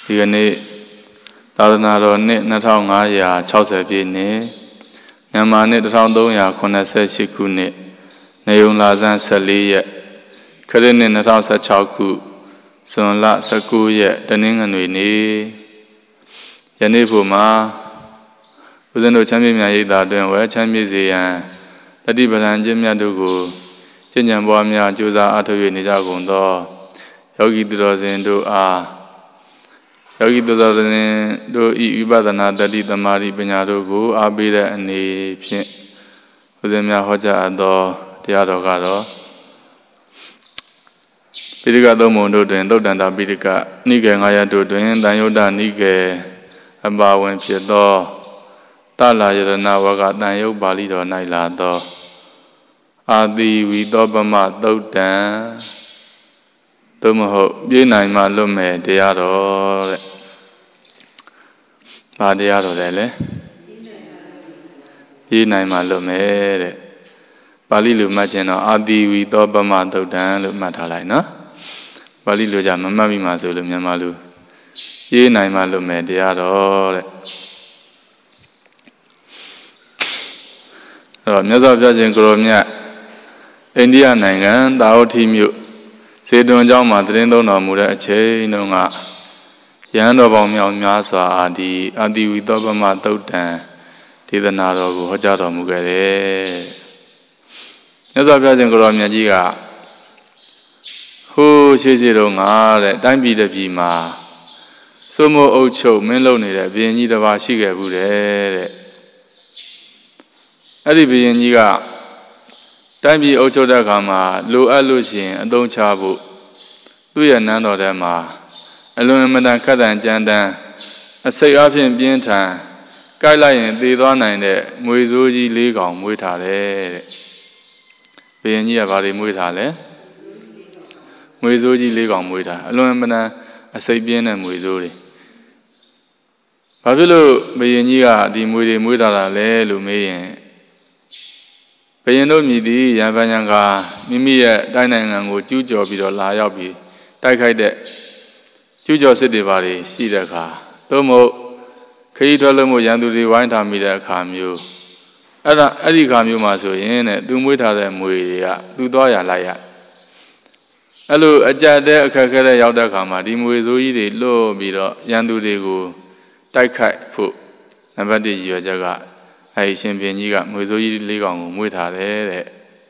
ဒီကနေ့သာသနာတော်နှစ်2560ပြည့်နှစ်မြန်မာနှစ်1388ခုနှစ်နေုံလာဇန်14ရက်ခရစ်နှစ်2016ခုဇွန်လ19ရက်တနင်္ဂနွေနေ့ယနေ့ဖို့မှာဦးဇင်းတို့ချမ်းမြေ့မြတ်ရိပ်သာတွင်ဝဲချမ်းမြေ့စေရန်တတိပဌာန်ကျင့်မြတ်တို့ကိုကျင့်ကြံပွားများကြိုးစားအားထုတ်၍နေကြကုန်သောယောဂီသူတော်စင်တို့အားယောဂီသူတော်စင်တို့ဤဝိပဿနာတတိသမารိပညာတို့ကိုအားပေးတဲ့အနေဖြင့်ဦးဇင်းများဟောကြားအပ်သောတရားတော်ကတော့ပိဋကသုံးပုံတို့တွင်သုတ်တန္တပိဋကနိကေ9ရပ်တို့တွင်တန်ယုတ်တနိကေအပါဝင်ဖြစ်သောတလာယရဏဝကတန်ယုတ်ပါဠိတော်၌လာသောအာတိဝိသောပမသုတ်တံသို့မဟုတ်ပြေးနိုင်မှလွတ်မဲ့တရားတော်တဲ့။ဘာတရားတော်လဲလဲ။ပြေးနိုင်မှလွတ်မဲ့တဲ့။ပါဠိလိုမှတ်ခြင်းတော့အာတိဝိသောပမသုတ်တံလို့မှတ်ထားလိုက်နော်။ပါဠိလိုကြမမှတ်မိမှဆိုလို့မြန်မာလူပြေးနိုင်မှလွတ်မဲ့တရားတော်တဲ့။အဲ့တော့မြတ်စွာဘုရားရှင်ကိုရောမြတ်အိန္ဒိယနိုင်ငံတာဝတိမြို့စေတွန်ကျောင်းမှာသတင်းသုံးတော်မူတဲ့အချိန်တုန်းကရဟန်းတော်ပေါင်းမြောက်များစွာအာတိဝိသောပမသုတ်တံဒေသနာတော်ကိုဟောကြားတော်မူခဲ့တယ်။မြတ်စွာဘုရားရှင်ကိုရောမြတ်ကြီးကဟိုးရှိတုန်းကတဲ့တိုင်းပြည်တစ်ပြည်မှာစိုးမိုးအုပ်ချုပ်မင်းလုပ်နေတဲ့ဘုရင်ကြီးတစ်ပါးရှိခဲ့ဘူးတဲ့။အဲ့ဒီဘုရင်ကြီးကတိုင်းပြည်အုပ်ချုပ်တဲ့အခါမှာလိုအပ်လို့ရှိရင်အသုံးချဖို့သူ့ရဲ့နန်းတော်ထဲမှာအလွန်အမတန်ခက်တန်ကြမ်းတမ်းအစိတ်အပြင်ပြင်းထန်ကိုက်လိုက်ရင်သေသွားနိုင်တဲ့မွေဆိုးကြီး၄ကောင်မွေးထားတယ်တဲ့ဘုရင်ကြီးကဘာတွေမွေးထားလဲမွေဆိုးကြီး၄ကောင်မွေးထားအလွန်အမတန်အစိတ်ပြင်းတဲ့မွေဆိုးတွေဘာဖြစ်လို့ဘုရင်ကြီးကဒီမွေတွေမွေးထားတာလဲလို့မေးရင်ဘုရင်တို့မြည်သည်ရံပညာကမိမိရဲ့တိုင်းနိုင်ငံကိုကျူးကျော်ပြီးတော့လာရောက်ပြီးတိုက်ခိုက်တဲ့ကျူးကျော်စစ်တွေပါတွေရှိတဲ့အခါသို့မဟုတ်ခရီးထွက်လို့မို့ရန်သူတွေဝိုင်းထားမိတဲ့အခါမျိုးအဲ့ဒီအခါမျိုးမှာဆိုရင်တဲ့သူမွေးထားတဲ့မွေတွေကသူသွားရလိုက်ရအဲ့လိုအကြက်တဲ့အခက်ခဲတဲ့ရောက်တဲ့အခါမှာဒီမွေဆိုးကြီးတွေလွတ်ပြီးတော့ရန်သူတွေကိုတိုက်ခိုက်ဖို့နံပါတ်1ရည်ရွယ်ချက်ကအဲဒီရှင်ဘုရင်ကြီးကမွေဆိုးကြီး၄ကောင်ကိုမွေးထားတယ်တဲ့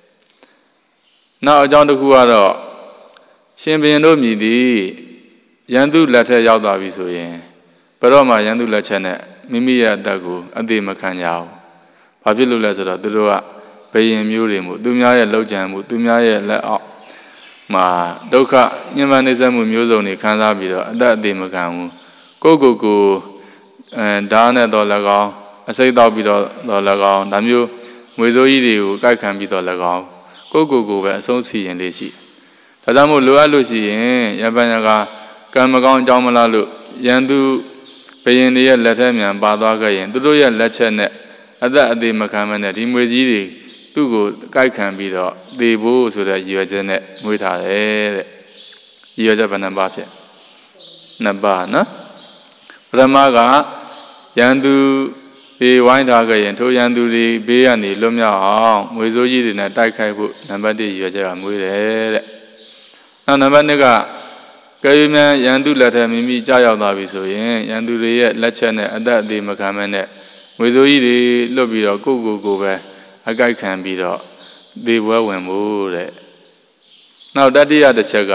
နောက်အကြောင်းတစ်ခုကတော့ရှင်ဘုရင်တို့မြည်သည်ရန်သူလက်ထက်ရောက်သွားပြီဆိုရင်ဘယ်တော့မှရန်သူလက်ချက်နဲ့မိမိရဲ့အသက်ကိုအသေးမခံကြဘူးဘာဖြစ်လို့လဲဆိုတော့သူတို့ကဘုရင်မျိုးတွေမို့သူများရဲ့လောက်ကြံမှုသူများရဲ့လက်အောက်မှာဒုက္ခညှဉ်းပန်းနှိပ်စက်မှုမျိုးစုံတွေခံစားပြီးတော့အသက်အသေးမခံဘူးကိုဓာတ်နဲ့တော့၎င်းအစိတ်တောက်ပြီးတော့၎င်းဒါမျိုးငွေစိုးကြီးတွေကိုကိုက်ခံပြီးတော့၎င်းကိုပဲအဆုံးစီရင်လေးရှိဒါကြောင့်မို့လိုအပ်လို့ရှိရင်ရပညာကကံမကောင်းအကြောင်းမလားလို့ရန်သူဘုရင်တွေရဲ့လက်ထက်မြန်ပါသွားခဲ့ရင်သူတို့ရဲ့လက်ချက်နဲ့အသက်အသေးမခံမနဲ့ဒီငွေကြီးတွေသူ့ကိုကိုက်ခံပြီးတော့သေဖို့ဆိုတဲ့ရည်ရွယ်ချက်နဲ့မွေးထားတယ်တဲ့ရည်ရွယ်ချက်ဘယ်နှပါဖြစ်နှစ်ပါနော်ပထမကရန်သူဒီဝိုင်းထားခဲ့ရင်ထိုရန်သူတွေဘေးကနေလွတ်မြောက်အောင်မွေဆိုးကြီးတွေနဲ့တိုက်ခိုက်ဖို့နံပါတ်1ရည်ရွယ်ချက်ကမွေးတယ်တဲ့။နောက်နံပါတ်2ကကဲရန်ရန်သူလက်ထက်မိမိကြောက်ရောက်သွားပြီဆိုရင်ရန်သူတွေရဲ့လက်ချက်နဲ့အသက်အသေးမခံမဲနဲ့မွေဆိုးကြီးတွေလွတ်ပြီးတော့ကိုပဲအကိုက်ခံပြီးတော့သေပွဲဝင်ဖို့တဲ့။နောက်တတိယတစ်ချက်က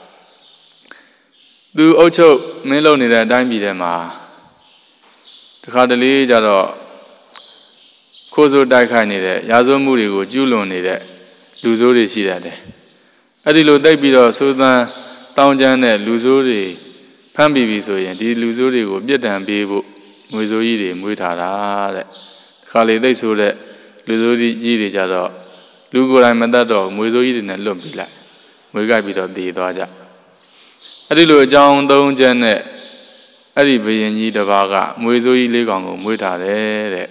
သူအုပ်ချုပ်မင်းလုပ်နေတဲ့အတိုင်းပြည်ထဲမှာတခါတလေကြတော့ခိုးဆိုးတိုက်ခိုက်နေတဲ့ရာဇဝတ်မှုတွေကိုကျူးလွန်နေတဲ့လူဆိုးတွေရှိတယ်။အဲ့ဒီလိုတိုက်ပြီးတော့စိုးသန်းတောင်းကျမ်းတဲ့လူဆိုးတွေဖမ်းပြီးပြီဆိုရင်ဒီလူဆိုးတွေကိုပြစ်ဒဏ်ပေးဖို့ငွေဆိုးကြီးတွေမွေးထားတာတဲ့။တခါလေသိဆိုးတဲ့လူဆိုးကြီးတွေကြတော့လူကိုယ်တိုင်မတတ်တော့ငွေဆိုးကြီးတွေနဲ့လွတ်ပြီးလိုက်ငွေကြိုက်ပြီးတော့တည်သွားကြ။အဲ့ဒီလိုအကြောင်း3ချက်နဲ့အဲ့ဒီဘုရင်ကြီးတစ်ပါးကမွေဆိုးကြီး၄ကောင်ကိုမွေးထားတယ်တဲ့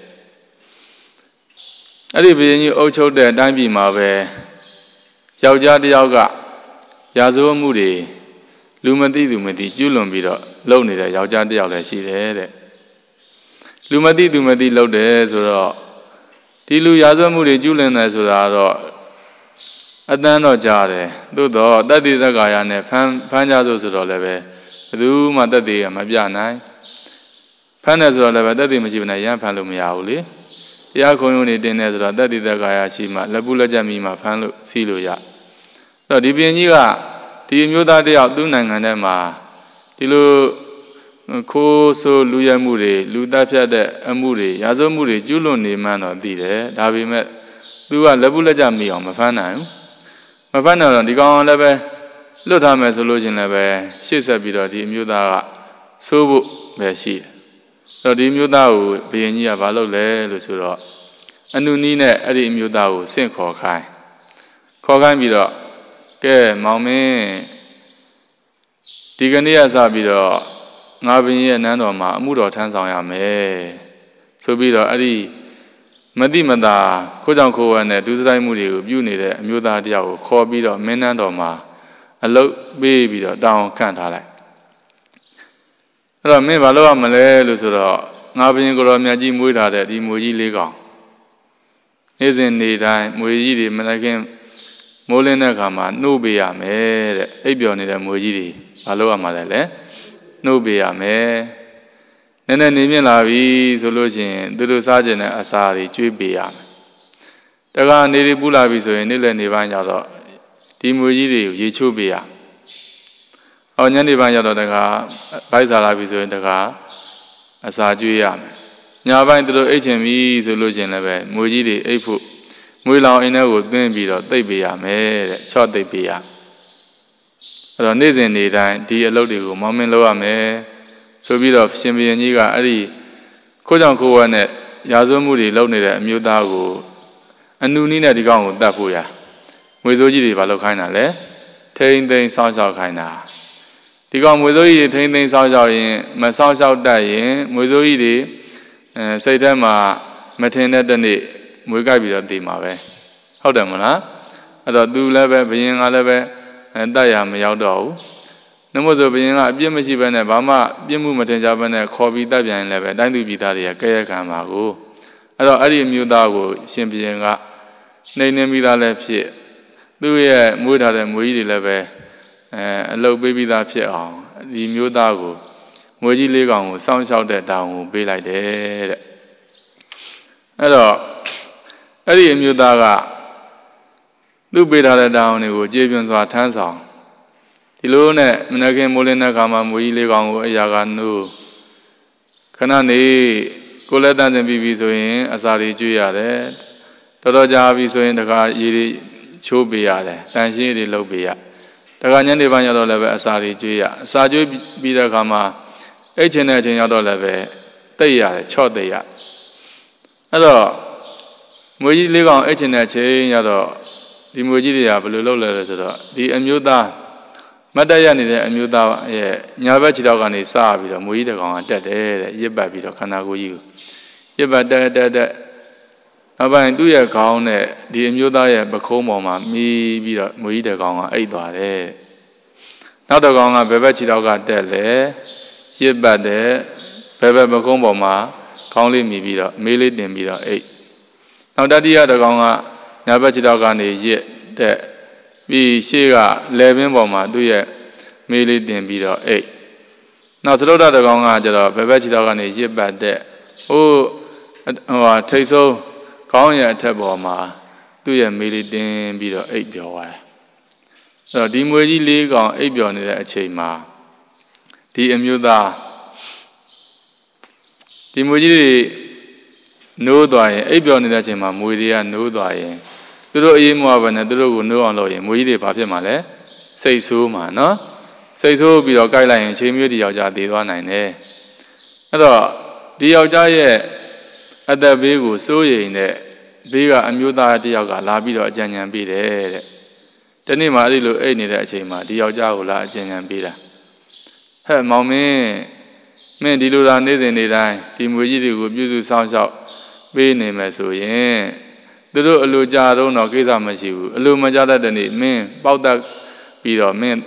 အဲ့ဒီဘုရင်ကြီးအုပ်ချုပ်တဲ့အတိုင်းပြည်မှာပဲယောက်ျားတစ်ယောက်ကရာဇဝတ်မှုတွေလူမသိသူမသိကျွလွန်ပြီးတော့လုံနေတဲ့ယောက်ျားတစ်ယောက်လည်းရှိတယ်တဲ့လူမသိသူမသိလုံတယ်ဆိုတော့ဒီလူရာဇဝတ်မှုတွေကျွလွန်တယ်ဆိုတာတော့အတန်းတော့ကြားတယ်သို့တော့တတ္တိသက္ကာယနဲ့ဖမ်းကြဆိုတော့လည်းပဲဘယ်သူမှတတ္တိကမပြနိုင်ဖမ်းတယ်ဆိုတော့လည်းပဲတတ္တိမရှိဘဲနဲ့ရမ်းဖမ်းလို့မရဘူးလေတရားခုံရုံးနေတင်တယ်ဆိုတော့တတ္တိသက္ကာယရှိမှလက်ပုလက်ချက်မိမှဖမ်းလို့စီးလို့ရအဲ့တော့ဒီဘုရင်ကြီးကဒီအမျိုးသားတယောက်သူ့နိုင်ငံထဲမှာဒီလိုခိုးဆိုးလူရဲမှုတွေလူတပ်ဖြတ်တဲ့အမှုတွေရာဇဝတ်မှုတွေကျွလွန်နေမှန်းတော့သိတယ်ဒါပေမဲ့သူကလက်ပုလက်ချက်မိအောင်မဖမ်းနိုင်ဘူးမဖမ်းနိုင်တော့ဒီကောင်လည်းပဲလွတ်ထားမယ်ဆိုလို့ချင်းလည်းပဲရှေ့ဆက်ပြီးတော့ဒီအမျိုးသားကဆိုးဖို့ပဲရှိတယ်ဆိုတော့ဒီအမျိုးသားကိုဘုရင်ကြီးကဘာလုပ်လဲလို့ဆိုတော့အနုနီးနဲ့အဲ့ဒီအမျိုးသားကိုဆင့်ခေါ်ခိုင်းပြီးတော့ကဲမောင်မင်းဒီကနေ့ကစပြီးတော့ငါဘုရင်ရဲ့နန်းတော်မှာအမှုတော်ထမ်းဆောင်ရမယ်ဆိုပြီးတော့အဲ့ဒီမတိမတာခိုးကြောင်ခိုးဝဲနဲ့ဒုစရိုက်မှုတွေကိုပြုနေတဲ့အမျိုးသားတယောက်ကိုခေါ်ပြီးတော့မင်းနန်းတော်မှာအလုပ်ပေးပြီးတော့တောင်းခန့်ထားလိုက်အဲ့တော့မင်းဘာလုပ်ရမလဲလို့ဆိုတော့ငါဘုရင်ကိုယ်တော်မြတ်ကြီးမွေးထားတဲ့ဒီမွေကြီးလေးကောင်နေ့စဉ်နေ့တိုင်းမွေကြီးတွေမနက်ခင်းမိုးလင်းတဲ့အခါမှာနှုတ်ပေးရမယ်တဲ့အိပ်ပျော်နေတဲ့မွေကြီးတွေဘာလုပ်ရမှာလဲနှုတ်ပေးရမယ်နည်းနည်းနေမြင့်လာပြီဆိုလို့ရှိရင်သူတို့စားကျင်တဲ့အစာတွေကျွေးပေးရမယ်တခါနေတွေပူလာပြီဆိုရင်နေ့လည်နေပိုင်းကျတော့ဒီမွေကြီးတွေကိုရေချိုးပေးရညနေပိုင်းကျတော့တခါဗိုက်စားလာပြီဆိုရင်တခါအစာကျွေးရမယ်ညပိုင်းသူတို့အိတ်ချင်ပြီဆိုလို့ရှိရင်လည်းပဲမွေကြီးတွေအိတ်ဖို့မွေလောင်အိမ်ထဲကိုသွင်းပြီးတော့သိပ်ပေးရမယ်တဲ့ချော့သိပ်ပေးရအဲ့တော့နေ့စဉ်နေ့တိုင်းဒီအလုပ်တွေကိုမောင်းမင်းလုပ်ရမယ်ဆိုပြီးတော့ရှင်ဘုရင်ကြီးကအဲ့ဒီခိုးကြောင်ခိုးဝဲနဲ့ရာဇဝတ်မှုတွေလုပ်နေတဲ့အမျိုးသားကိုအနုနီးနဲ့ဒီကောင်ကိုတတ်ဖို့ရငွေစိုးကြီးတွေဘာလုပ်ခိုင်းတာလဲထိမ့်သိမ်းစောင့်ရှောက်ခိုင်းတာဒီကောင်ငွေစိုးကြီးတွေထိမ့်သိမ်းစောင့်ရှောက်ရင်မစောင့်ရှောက်တတ်ရင်ငွေစိုးကြီးတွေစိတ်ထဲမှာမထင်တဲ့တနေ့မွေးကြိုက်ပြီးတော့တည်မှာပဲဟုတ်တယ်မလားအဲ့တော့သူလည်းပဲဘုရင်ကလည်းပဲတတ်ရမရောက်တော့ဘူးနှမို့ဆိုဘုရင်ကအပြစ်မရှိဘဲနဲ့ဘာမှပြစ်မှုမတင်ကြဘဲနဲ့ခေါ်ပြီးတတ်ပြန်ရင်လည်းပဲတိုင်းသူပြည်သားတွေကကဲရခံပါကိုအဲ့တော့အဲ့ဒီအမျိုးသားကိုရှင်ဘုရင်ကနှိမ်နှင်းပြီးသားလည်းဖြစ်သူ့ရဲ့မွေးထားတဲ့မွေကြီးတွေလည်းပဲအလုပ်ပေးပြီးသားဖြစ်အောင်ဒီမျိုးသားကိုမွေကြီးလေးကောင်ကိုစောင့်ရှောက်တဲ့တောင်းကိုပေးလိုက်တယ်တဲ့အဲ့တော့အဲ့ဒီအမျိုးသားကသူ့ပေးထားတဲ့တောင်းတွေကိုကြေပြွန်စွာထမ်းဆောင်ဒီလိုနဲ့မနက်ခင်းမိုးလင်းတဲ့အခါမှာမွေကြီးလေးကောင်ကိုအရာကနိုးခဏနေကိုလက်တန်းတင်ပြီးဆိုရင်အစာတွေကျွေးရတယ်တော်တော်ကြာပြီဆိုရင်တခါရေတွေချိုးပေးရတယ်တန်ရှင်းတွေလုပ်ပေးရတခါညနေပိုင်းရောက်တော့လည်းပဲအစာတွေကျွေးရအစာကျွေးပြီးတဲ့အခါမှာအိတ်ချင်တဲ့အချိန်ရောက်တော့လည်းပဲတိတ်ရတယ်ချော့တိတ်ရအဲ့တော့မွေကြီးလေးကောင်အိတ်ချင်တဲ့အချိန်ရောက်တော့ဒီမွေကြီးတွေကဘယ်လိုလုပ်လဲဆိုတော့ဒီအမျိုးသားမတ်တရနေတဲ့အမျိုးသားရဲ့ညာဘက်ခြေထောက်ကနေစပြီးတော့မွေကြီးတကောင်ကတက်တယ်တဲ့ရစ်ပတ်ပြီးတော့ခန္ဓာကိုယ်ကြီးကိုရစ်ပတ်တက်အပိုင်းသူ့ရဲ့ခေါင်းနဲ့ဒီအမျိုးသားရဲ့ပခုံးပေါ်မှာမီးပြီးတော့မွေကြီးတကောင်ကအိတ်သွားတယ်နောက်တကောင်ကဘယ်ဘက်ခြေထောက်ကတက်လဲရစ်ပတ်တယ်ဘယ်ဘက်ပခုံးပေါ်မှာခေါင်းလေးမီပြီးတော့မေးလေးတင်ပြီးတော့အိတ်နောက်တတိယတကောင်ကညာဘက်ခြေထောက်ကနေရစ်တဲ့ပြီးရှေ့ကလယ်ပင်ပေါ်မှာသူ့ရဲ့မေးလေးတင်ပြီးတော့အိတ်နောက်သရုတ်တကောင်ကကျတော့ဘယ်ဘက်ခြေထောက်ကနေရစ်ပတ်တဲ့ထိတ်ဆုံးခေါင်းရဲ့အထက်ပေါ်မှာသူ့ရဲ့မေးလေးတင်ပြီးတော့အိတ်ပျော်သွားတယ်အဲ့တော့ဒီမွေကြီးလေးကောင်အိတ်ပျော်နေတဲ့အချိန်မှာဒီအမျိုးသားဒီမွေကြီးတွေနိုးသွားရင်အိပ်ပျော်နေတဲ့အချိန်မှာမွေတွေကနိုးသွားရင်သူတို့အေးမွားပဲနဲ့သူတို့ကိုနိုးအောင်လုပ်ရင်မွေကြီးတွေဘာဖြစ်မှာလဲစိတ်ဆိုးမှာနော်စိတ်ဆိုးပြီးတော့ကြိုက်လိုက်ရင်ချိန်မျိုးဒီယောက်ျားတည်သွားနိုင်တယ်အဲ့တော့ဒီယောက်ျားရဲ့အသက်ဘေးကိုစိုးရိမ်တဲ့ဘေးကအမျိုးသားတစ်ယောက်ကလာပြီးတော့အကြံဉာဏ်ပေးတယ်တဲ့ဒီနေ့မှအဲ့ဒီလိုအိပ်နေတဲ့အချိန်မှာဒီယောက်ျားကိုလာအကြံဉာဏ်ပေးတာဟဲ့မောင်မင်းဒီလိုသာနေ့စဉ်နေ့တိုင်းဒီမွေကြီးတွေကိုပြုစုစောင့်ရှောက်ပေးနေမယ်ဆိုရင်သူတို့အလိုကြတော့ကိစ္စမရှိဘူးအလိုမကြတတ်တဲ့နေ့မင်းပေါက်တတ်ပြီးတော့မင်းတ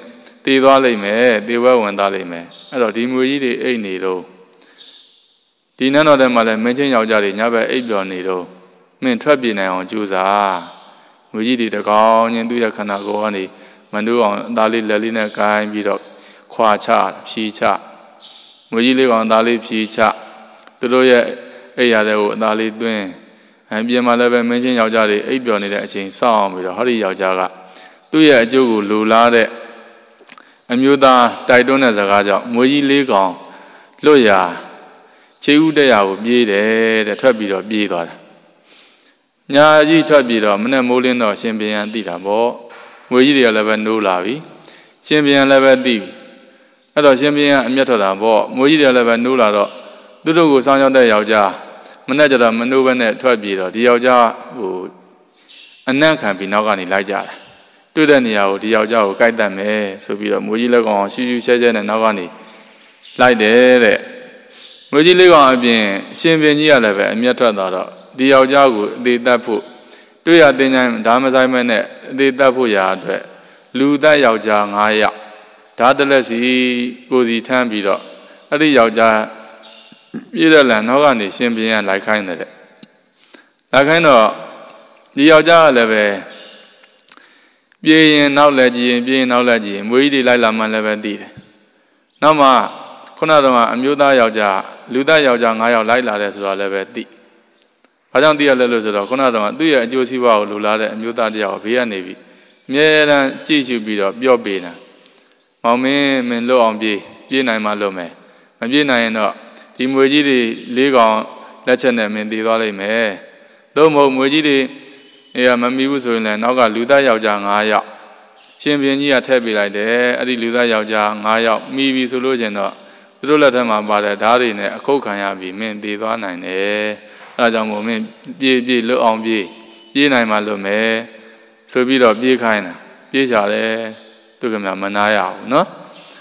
ตีသွားလိမ့်မယ်ตีဝဲဝင်သွားလိမ့်မယ်အဲ့တော့ဒီမွေကြီးတွေအိတ်နေတော့ဒီနန်းတော်ထဲမှာလည်းမင်းချင်းယောက်ျားတွေညဘက်အိပ်ပျော်နေတော့မင်းထွက်ပြေးနိုင်အောင်ကြိုးစားမွေကြီးတွေတကောင်ချင်းသူ့ရဲ့ခန္ဓာကိုယ်ကနေမနှိုးအောင်သားလေးလက်လေးနဲ့ကိုင်းပြီးတော့ခွာချဖြီးချမွေကြီးလေးကောင်သားလေးဖြီးချသူတို့ရဲ့အိပ်ရတဲ့ကိုအသားလေးသွင်းပြင်မှာလည်းပဲမင်းချင်းယောက်ျားတွေအိပ်ပျော်နေတဲ့အချိန်စောင့်ပြီးတော့ဟောဒီယောက်ျားကသူ့ရဲ့အကျိုးကိုလိုလားတဲ့အမျိုးသားတိုက်တွန်းတဲ့စကားကြောင့်မွေကြီးလေးကောင်လွတ်ရာခြေဥတရားကိုပြေးတယ်တဲ့ထွက်ပြီးတော့ပြေးသွားတယ်ညာကြီးထွက်ပြီးတော့မနဲ့မိုးလင်းတော့ရှင်ပြန်သိတာပေါ့မွေကြီးတွေကလည်းပဲနိုးလာပြီရှင်ပြန်လည်းပဲသိပြီအဲ့တော့ရှင်ပြန်အမျက်ထွက်တာပေါ့မွေကြီးတွေလည်းပဲနိုးလာတော့သူတို့ကိုစောင်းရောက်တဲ့ယောက်ျားမနဲ့ကြတော့မနိုးဘဲနဲ့ထွက်ပြေးတော့ဒီယောက်ျားဟိုအနံ့ခံပြီးနောက်ကနေလိုက်ကြတယ်တွေ့တဲ့နေရာကိုဒီယောက်ျားကိုကြိုက်တတ်မယ်ဆိုပြီးတော့မွေကြီးလက်ကောင်ရှူးရှူးရှဲရှဲနဲ့နောက်ကနေလိုက်တယ်တဲ့မွေကြီးလေးကောင်အပြင်ရှင်ပင်ကြီးကလည်းပဲအမျက်ထွက်သွားတော့ဒီယောက်ျားကိုအသေးတတ်ဖို့တွေ့ရတင်ကြဓာမဆိုင်မဲ့နဲ့အသေးတတ်ဖို့ရာအတွက်လူသက်ယောက်ျား9ယောက်ဓာတလက်စီကိုစီထမ်းပြီးတော့အဲ့ဒီယောက်ျားပြည့်တဲ့လန်နောက်ကနေရှင်ပင်ကလိုက်ခိုင်းတယ်တဲ့လိုက်ခိုင်းတော့ဒီယောက်ျားကလည်းပဲပြေးရင်နောက်လည်းကြည့်ရင်ပြေးရင်နောက်လည်းကြည့်ရင်မွေးကြီးတွေလိုက်လာမှလည်းပဲသိတယ်နောက်မှခုနကအမျိုးသားယောက်ျားလူသားယောက်ျား9ယောက်လိုက်လာတယ်ဆိုတော့လည်းပဲသိဘာကြောင့်သိရလဲလို့ဆိုတော့ခုနကသူ့ရဲ့အကျိုးစီးပွားကိုလိုလားတဲ့အမျိုးသားတယောက်ဘေးကနေပြီးအမြဲတမ်းကြည့်ရှုပြီးတော့ပြော့ပေးတာမောင်မင်းလွတ်အောင်ပြေးနိုင်မှလွတ်မယ်မပြေးနိုင်ရင်တော့ဒီမွေကြီးတွေ၄ကောင်လက်ချက်နဲ့မင်းတည်သွားလိမ့်မယ်လို့မဟုတ်မွေကြီးတွေမမီဘူးဆိုရင်လည်းနောက်ကလူသားယောက်ျား9ယောက်ရှင်ပြန်ကြီးကထည့်ပေးလိုက်တယ်အဲ့ဒီလူသားယောက်ျား9ယောက်မိပြီဆိုလို့ချင်းတော့သူတို့လက်ထက်မှာပါတဲ့ဓာတ်တွေနဲ့အခုတ်ခံရပြီးမင်းတည်သွားနိုင်တယ်အဲဒါကြောင့်မို့မင်းပြေးလွတ်အောင်ပြေးနိုင်မှလွတ်မယ်ဆိုပြီးတော့ပြေးခိုင်းတာပြေးကြတယ်သူကမှမနာရဘူးနော်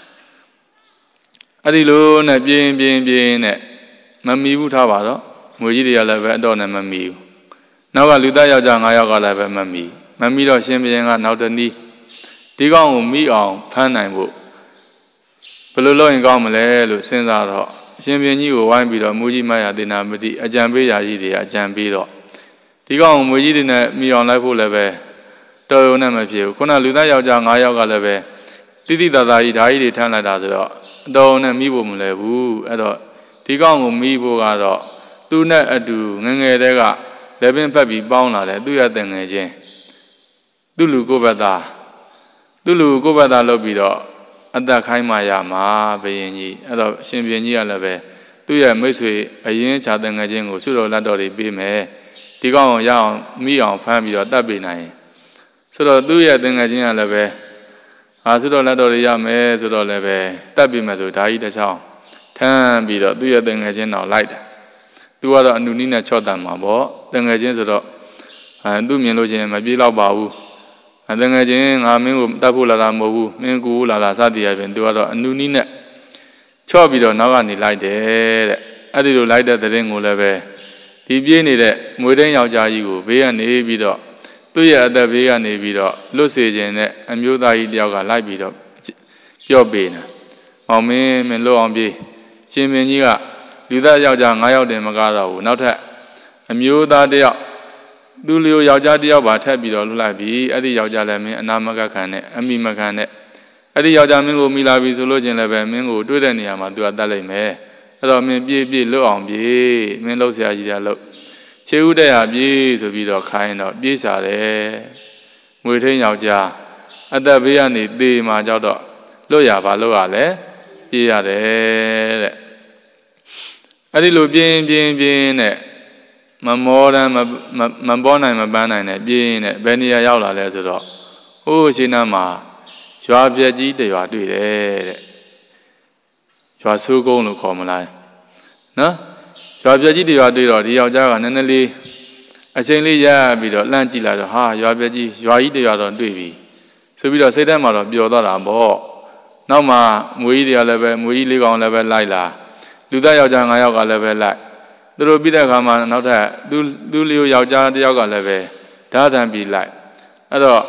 အဲ့ဒီလိုနဲ့ပြေးနဲ့မမီဘူးထားပါတော့ငွေကြီးတွေကလည်းပဲအတော့နဲ့မမီဘူးနောက်ကလူသားယောက်ျား9ယောက်ကလည်းပဲမမီတော့ရှင်ပြန်ကနောက်တနည်းဒီကောင်ကိုမိအောင်ဖမ်းနိုင်ဖို့ဘယ်လိုလုပ်ရင်ကောင်းမလဲလို့စဉ်းစားတော့ရှင်ပြန်ကြီးကိုဝိုင်းပြီးတော့မူကြီးမရသေနာမတိအကြံပေးရာကြီးတွေအကြံပေးတော့ဒီကောင်ကိုမူကြီးတွေနဲ့မိအောင်လိုက်ဖို့လည်းပဲတော်ရုံနဲ့မဖြစ်ဘူးခုနလူသားယောက်ျား9ယောက်ကလည်းပဲတိတိတသာကြီးဓာကြီးတွေထမ်းလိုက်တာဆိုတော့အတော်နဲ့မိဖို့မလဲဘူးအဲ့တော့ဒီကောင်ကိုမိဖို့ကတော့သူနဲ့အတူငငယ်တဲကလက်ပင်ဖက်ပြီးပေါင်းလာတယ်သူရတဲ့ငယ်ချင်းသူ့လူကိုဘတ်သားလုပ်ပြီးတော့အသက်ခိုင်းမှရမှာဘယင်ကြီးအဲ့တော့ရှင်ဘယင်ကြီးကလည်းပဲသူ့ရဲ့မိတ်ဆွေအရင်ခြာတဲ့ငယ်ချင်းကိုဆုတော်လက်တော်တွေပေးမယ်ဒီကောင်ကိုရအောင်မိအောင်ဖမ်းပြီးတော့တတ်ပေးနိုင်ဆိုတော့သူ့ရဲ့ငယ်ချင်းကလည်းပဲဆုတော်လက်တော်တွေရမယ်ဆိုတော့လည်းပဲတတ်ပေးမယ်ဆိုဓာကြီးတစ်ချောင်းထမ်းပြီးတော့သူ့ရဲ့ငယ်ချင်းတော့လိုက်တယ်သူကတော့အနုနည်းနဲ့ချော့တတ်မှာပေါ့တငယ်ချင်းဆိုတော့သူ့မြင်လို့ချင်းမပြေးတော့ပါဘူးတငယ်ချင်းငါမင်းကိုတတ်ဖို့လာတာမဟုတ်ဘူးမင်းကိုလာစသည်အပြင်သူကတော့အနုနည်းနဲ့ချော့ပြီးတော့နောက်ကနေလိုက်တယ်တဲ့အဲ့ဒီလိုလိုက်တဲ့တဲ့ရင်ကိုလည်းပဲဒီပြေးနေတဲ့မွေသိန်းယောက်ျားကြီးကိုဘေးကနေပြီးတော့သူ့ရဲ့အသက်ဘေးကနေပြီးတော့လွတ်စေခြင်းနဲ့အမျိုးသားကြီးတယောက်ကလိုက်ပြီးတော့ပြော့ပေးနေမောင်မင်းလွတ်အောင်ပြေးရှင်မင်းကြီးကလူသားယောက်ျား9ယောက်တင်မကားတော့ဘူးနောက်ထပ်အမျိုးသားတယောက်သူ့လျော်ယောက်ျားတယောက်ပါထပ်ပြီးတော့လွတ်လိုက်ပြီအဲ့ဒီယောက်ျားလည်းမင်းအနာမကခံနဲ့အမိမခံနဲ့အဲ့ဒီယောက်ျားမင်းကိုမိလာပြီဆိုလို့ချင်းလည်းပဲမင်းကိုတွေ့တဲ့နေရာမှာသူကတတ်လိုက်မယ်အဲ့တော့မင်းပြေးလွတ်အောင်ပြေးမင်းလှုပ်ရှားကြီးတယ်လို့ခြေဥတဲ့ဟာပြေးဆိုပြီးတော့ခိုင်းတော့ပြေးစားတယ်ငွေထင်းယောက်ျားအသက်ဘေးကနေသေမှကြောက်တော့လွတ်ရပါလို့ရလဲပြေးရတယ်တဲ့အဲ့ဒီလိုပြင်းနဲ့မမောတမ်းမပေါ်နိုင်မပန်းနိုင်နဲ့ပြင်းနဲ့ဘယ်နေရာရောက်လာလဲဆိုတော့ဟိုးရှိနာမှာရွာပြက်ကြီးတရွာတွေ့တယ်တဲ့ရွာဆိုးကုန်းလို့ခေါ်မလားနော်ရွာပြက်ကြီးတရွာတွေ့တော့ဒီယောက်ျားကနည်းနည်းလေးအချိန်လေးရပြီးတော့လှမ်းကြည့်လိုက်တော့ဟာရွာပြက်ကြီးရွာကြီးတရွာတော့တွေ့ပြီဆိုပြီးတော့စိတ်ထဲမှာတော့ပျော်သွားတာပေါ့နောက်မှမွေးကြီးတွေကလည်းပဲမွေးကြီးလေးကောင်လည်းပဲလိုက်လာလူသားယောက်ျား9ယောက်ကလည်းပဲလိုက်သူတို့ပြီးတဲ့အခါမှာနောက်ထပ်သူ့လျော်ယောက်ျားတယောက်ကလည်းပဲဓာတ်တန်ပြီးလိုက်အဲ့တော့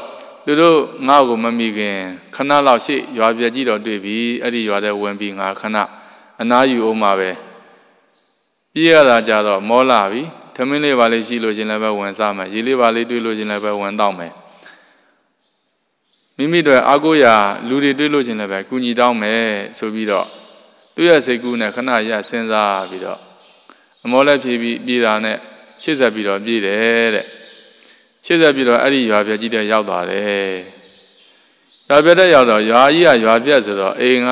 သူတို့ငါ့ကိုမမိခင်ခဏလောက်ရှိရွာပြက်ကြီးတော့တွေ့ပြီအဲ့ဒီရွာထဲဝင်ပြီးငါခဏအနားယူအောင်ပါပဲပြေးရတာကြတော့မောလာပြီထမင်းလေးပါလေးရှိလို့ရှင်လည်းပဲဝင်စားမယ်ရေလေးပါလေးတွေ့လို့ရှင်လည်းပဲဝင်တော့မယ်မိမိတို့အားကိုးရာလူတွေတွေ့လို့ရှင်လည်းပဲကုညီတောင်းမယ်ဆိုပြီးတော့သူ့ရဲ့စိတ်ကူးနဲ့ခဏရစဉ်းစားပြီးတော့အမောလက်ဖြည့်ပြီးပြေးတာနဲ့ရှေ့ဆက်ပြီးတော့ပြေးတယ်တဲ့ရှေ့ဆက်ပြီးတော့အဲ့ဒီရွာပြက်ကြီးတဲ့ရောက်သွားတယ်ရွာပြက်တဲ့ရောက်တော့ရွာကြီးကရွာပြက်ဆိုတော့အိမ်က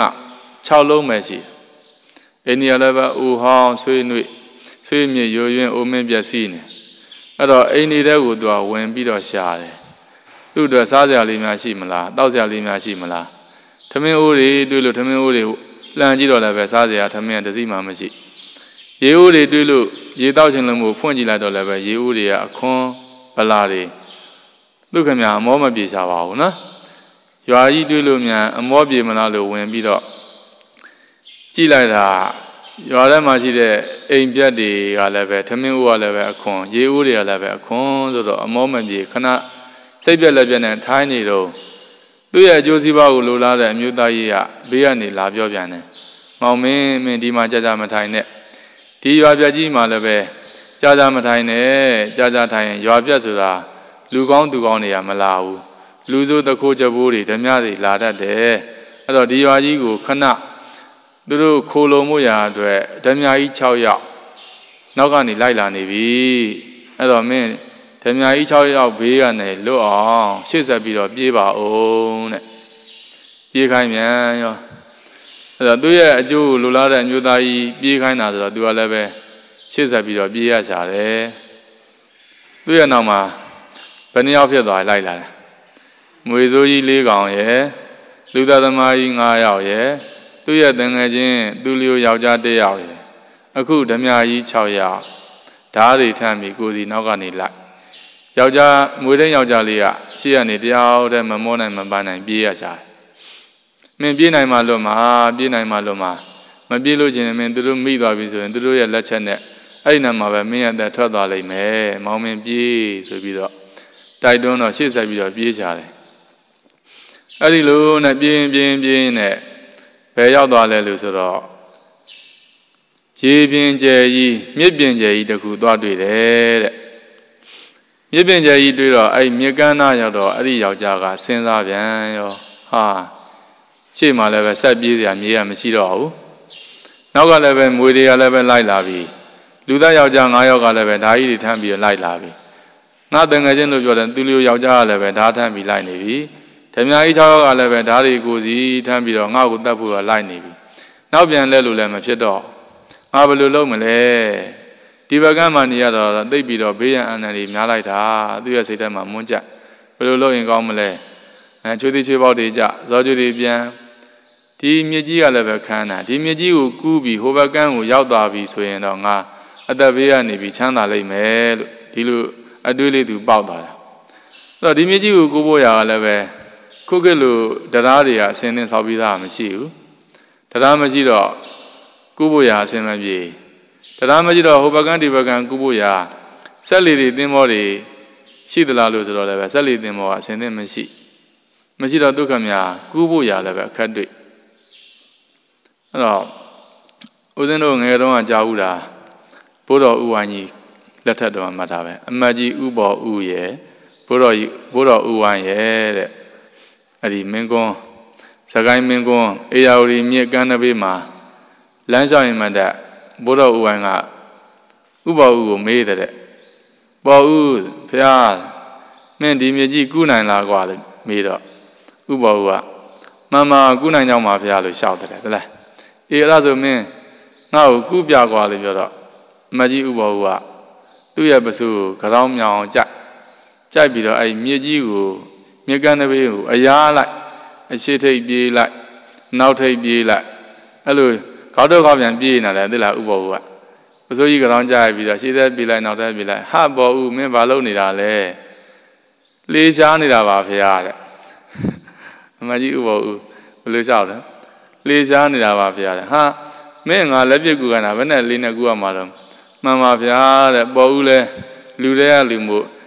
6လုံးပဲရှိအိမ်ကြီးလည်းပဲအိုဟောင်းဆွေးနွေ့ဆွေးမြေရိုးရင်းအိုမင်းပြက်စီးနေအဲ့တော့အိမ်နေတဲ့ကိုသူကဝင်ပြီးတော့ရှာတယ်သူ့အတွက်စားစရာလေးများရှိမလားတောက်စရာလေးများရှိမလားထမင်းအိုးတွေတွေ့လို့ထမင်းအိုးတွေလှန်ကြည့်တော့လည်းပဲစားစရာထမင်းတစ်စီးမှမရှိရေအိုးတွေတွေ့လို့ရေတောက်ချင်လို့မို့ဖွင့်ကြည့်လိုက်တော့လည်းပဲရေအိုးတွေကအခွန်းဗလာတွေသူခင်ဗျာအမောမပြေချပါဘူးနော်ရွာကြီးတွေ့လို့မြန်အမောပြေမလားလို့ဝင်ပြီးတော့ကြည့်လိုက်တာရွာထဲမှာရှိတဲ့အိမ်ပြက်တွေကလည်းပဲထမင်းအိုးကလည်းပဲအခွန်းရေအိုးတွေကလည်းပဲအခွန်းဆိုတော့အမောမပြေခဏစိတ်ပြက်လက်ပြက်နဲ့ထိုင်းနေတော့သူ့ရဲ့အကျိုးစီးပွားကိုလိုလားတဲ့အမျိုးသားကြီးကဘေးကနေလာပြောပြန်တယ်မောင်မင်းဒီမှာကြာမထိုင်နဲ့ဒီရွာပြက်ကြီးမှာလည်းပဲကြာမထိုင်နဲ့ကြာထိုင်ရင်ရွာပြက်ဆိုတာလူကောင်းသူကောင်းတွေကမလာဘူးလူစိုးတခိုးကြဘိုးတွေဓမြတွေလာတတ်တယ်အဲ့တော့ဒီရွာကြီးကိုခဏသူတို့ခိုးလုံးမှုရာအတွက်ဓမြကြီး6ယောက်နောက်ကနေလိုက်လာနေပြီအဲ့တော့မင်းဓမြကြီး6ယောက်ဘေးကနေလွတ်အောင်ရှေ့ဆက်ပြီးတော့ပြေးပါဦးတဲ့ပြေးခိုင်းမြန်ရောအဲ့တော့သူ့ရဲ့အကျိုးလိုလားတဲ့အမျိုးသားကြီးပြေးခိုင်းတာဆိုတော့သူကလည်းပဲရှေ့ဆက်ပြီးတော့ပြေးရချတယ်သူ့ရဲ့နောက်မှာဘယ်နှယောက်ဖြစ်သွားလိုက်လာတယ်မွေစိုးကြီး4ကောင်ရယ်လူသားသမားကြီး9ယောက်ရယ်သူ့ရဲ့တန်ငယ်ချင်းသူ့လျိုယောက်ျား1ယောက်ရယ်အခုဓမြကြီး6ယောက်ဓားတွေထမ်းပြီးကိုစီနောက်ကနေလိုက်ယောက်ျားမွေတဲ့ယောက်ျားလေးကရှေ့ကနေတယောက်တည်းမမောနိုင်မပန်းနိုင်ပြေးရချတယ်မင်းပြေးနိုင်မှလွတ်မှာပြေးနိုင်မှလွတ်မှာမပြေးလို့ချင်းမင်းသူတို့မိသွားပြီဆိုရင်သူတို့ရဲ့လက်ချက်နဲ့အဲ့ဒီနာမှာပဲမင်းရဲ့အသက်ထွက်သွားလိမ့်မယ်မောင်မင်းပြေးဆိုပြီးတော့တိုက်တွန်းတော့ရှေ့ဆက်ပြီးတော့ပြေးချတယ်အဲ့ဒီလိုနဲ့ပြေးနဲ့ဘယ်ရောက်သွားလဲလို့ဆိုတော့ရေပြင်ကျယ်ကြီးမြစ်ပြင်ကျယ်ကြီးတခုသွားတွေ့တယ်တဲ့မြစ်ပြင်ကျယ်ကြီးတွေ့တော့အဲ့မြစ်ကမ်းနားရောက်တော့အဲ့ဒီယောက်ျားကစဉ်းစားပြန်ရောဟာရှေ့မှာလည်းပဲဆက်ပြေးစရာမြေရမရှိတော့ဘူးနောက်ကလည်းပဲမွေတွေကလည်းပဲလိုက်လာပြီလူသားယောက်ျား9ယောက်ကလည်းပဲဓာကြီးတွေထမ်းပြီးလိုက်လာပြီငါတန်ငယ်ချင်းလို့ပြောတယ်သူလူယောက်ျားကလည်းပဲဓာထမ်းပြီးလိုက်နေပြီဓမြကြီး6ယောက်ကလည်းပဲဓာတွေကိုစီထမ်းပြီးတော့ငါ့ကိုတတ်ဖို့ကလိုက်နေပြီနောက်ပြန်လဲလို့လည်းမဖြစ်တော့ငါဘယ်လိုလုပ်မလဲဒီဘက်ကမှနေရတော့သိပြီးတော့ဘေးရန်အန္တရာယ်များလိုက်တာသူ့ရဲ့စိတ်ထဲမှာမွန်းကြဘယ်လိုလုပ်ရင်ကောင်းမလဲချွေးသေးချွေးပေါက်တွေကြဇောချွေးတွေပြန်ဒီမြစ်ကြီးကလည်းပဲခမ်းတာဒီမြစ်ကြီးကိုကူးပြီးဟိုဘက်ကန်းကိုရောက်သွားပြီဆိုရင်တော့ငါအသက်ဘေးကနေပြီးချမ်းသာလိမ့်မယ်လို့ဒီလိုအတွေးလေးသူပေါက်သွားတာအဲ့တော့ဒီမြစ်ကြီးကိုကူးဖို့ရာကလည်းပဲခုကလိုတရားတွေကအစင်းနဲ့ဆောက်ပြီးသားမရှိဘူးတရားမရှိတော့ကူးဖို့ရာအစင်းမပြေတရားမရှိတော့ဟိုဘက်ကန်းဒီဘက်ကန်းကူးဖို့ရာဆက်လီတွေသင်္ဘောတွေရှိသလားလို့ဆိုတော့လည်းပဲဆက်လီသင်္ဘောကအစင်းနဲ့မရှိတော့ဒုက္ခများကူးဖို့ရာလည်းပဲအခက်တွေ့အဲ့တော့ဦးဇင်းတို့ငယ်တုန်းကကြားဦးတာဘိုးတော်ဥဝိုင်းကြီးလက်ထက်တော်မှတ်တာပဲအမတ်ကြီးဥပေါ်ဥရဲ့ဘိုးတော်ဥဝိုင်းရဲ့တဲ့အဲ့ဒီမင်းကွန်းစကိုင်းမင်းကွန်းအေယာဝတီမြစ်ကမ်းတစ်ဘေးမှာလမ်းလျှောက်ရင်မှတဲ့ဘိုးတော်ဥဝိုင်းကဥပေါ်ဥကိုမေးတဲ့ပေါ်ဥဖျားမင်းဒီမြစ်ကြီးကူးနိုင်လားကွာလို့မေးတော့ဥပေါ်ဥကမှန်ကူးနိုင်ကြောင်းပါဖျားလို့ရှောက်တယ်တဲ့လားအေးအဲ့ဒါဆိုမင်းငါ့ကိုကူးပြကွာလို့ပြောတော့မကြီးဥပေါ်ကသူ့ရဲ့ပစုကိုကြောင်မြောင်ကြိုက်ပြီးတော့အဲ့မြစ်ကြီးကိုမြစ်ကမ်းတစ်ဘေးကိုအရာလိုက်အရှိထိပ်ပြေးလိုက်နောက်ထိပ်ပြေးလိုက်အဲ့လိုခေါက်တော့ခေါက်ပြန်ပြေးနေတယ်သိလားဥပေါ်ကပစုကြီးကြောင်ကြိုက်ပြီးတော့ရှေ့သက်ပြေးလိုက်နောက်သက်ပြေးလိုက်ဟာပေါ်ဥမင်းဘာလုပ်နေတာလဲလေရှားနေတာပါဖေရတဲ့အမကြီးဥပေါ်ဥဘယ်လိုလျှောက်လဲလေရှားနေတာပါဖေရတဲ့ဟာမင်းငါလက်ပြကူကနာဘယ်နဲ့လေးနဲ့ကူရမှာတော့မှန်ပါဗျာတဲ့ပေါ်ဦးလဲလူတွေကလူမို့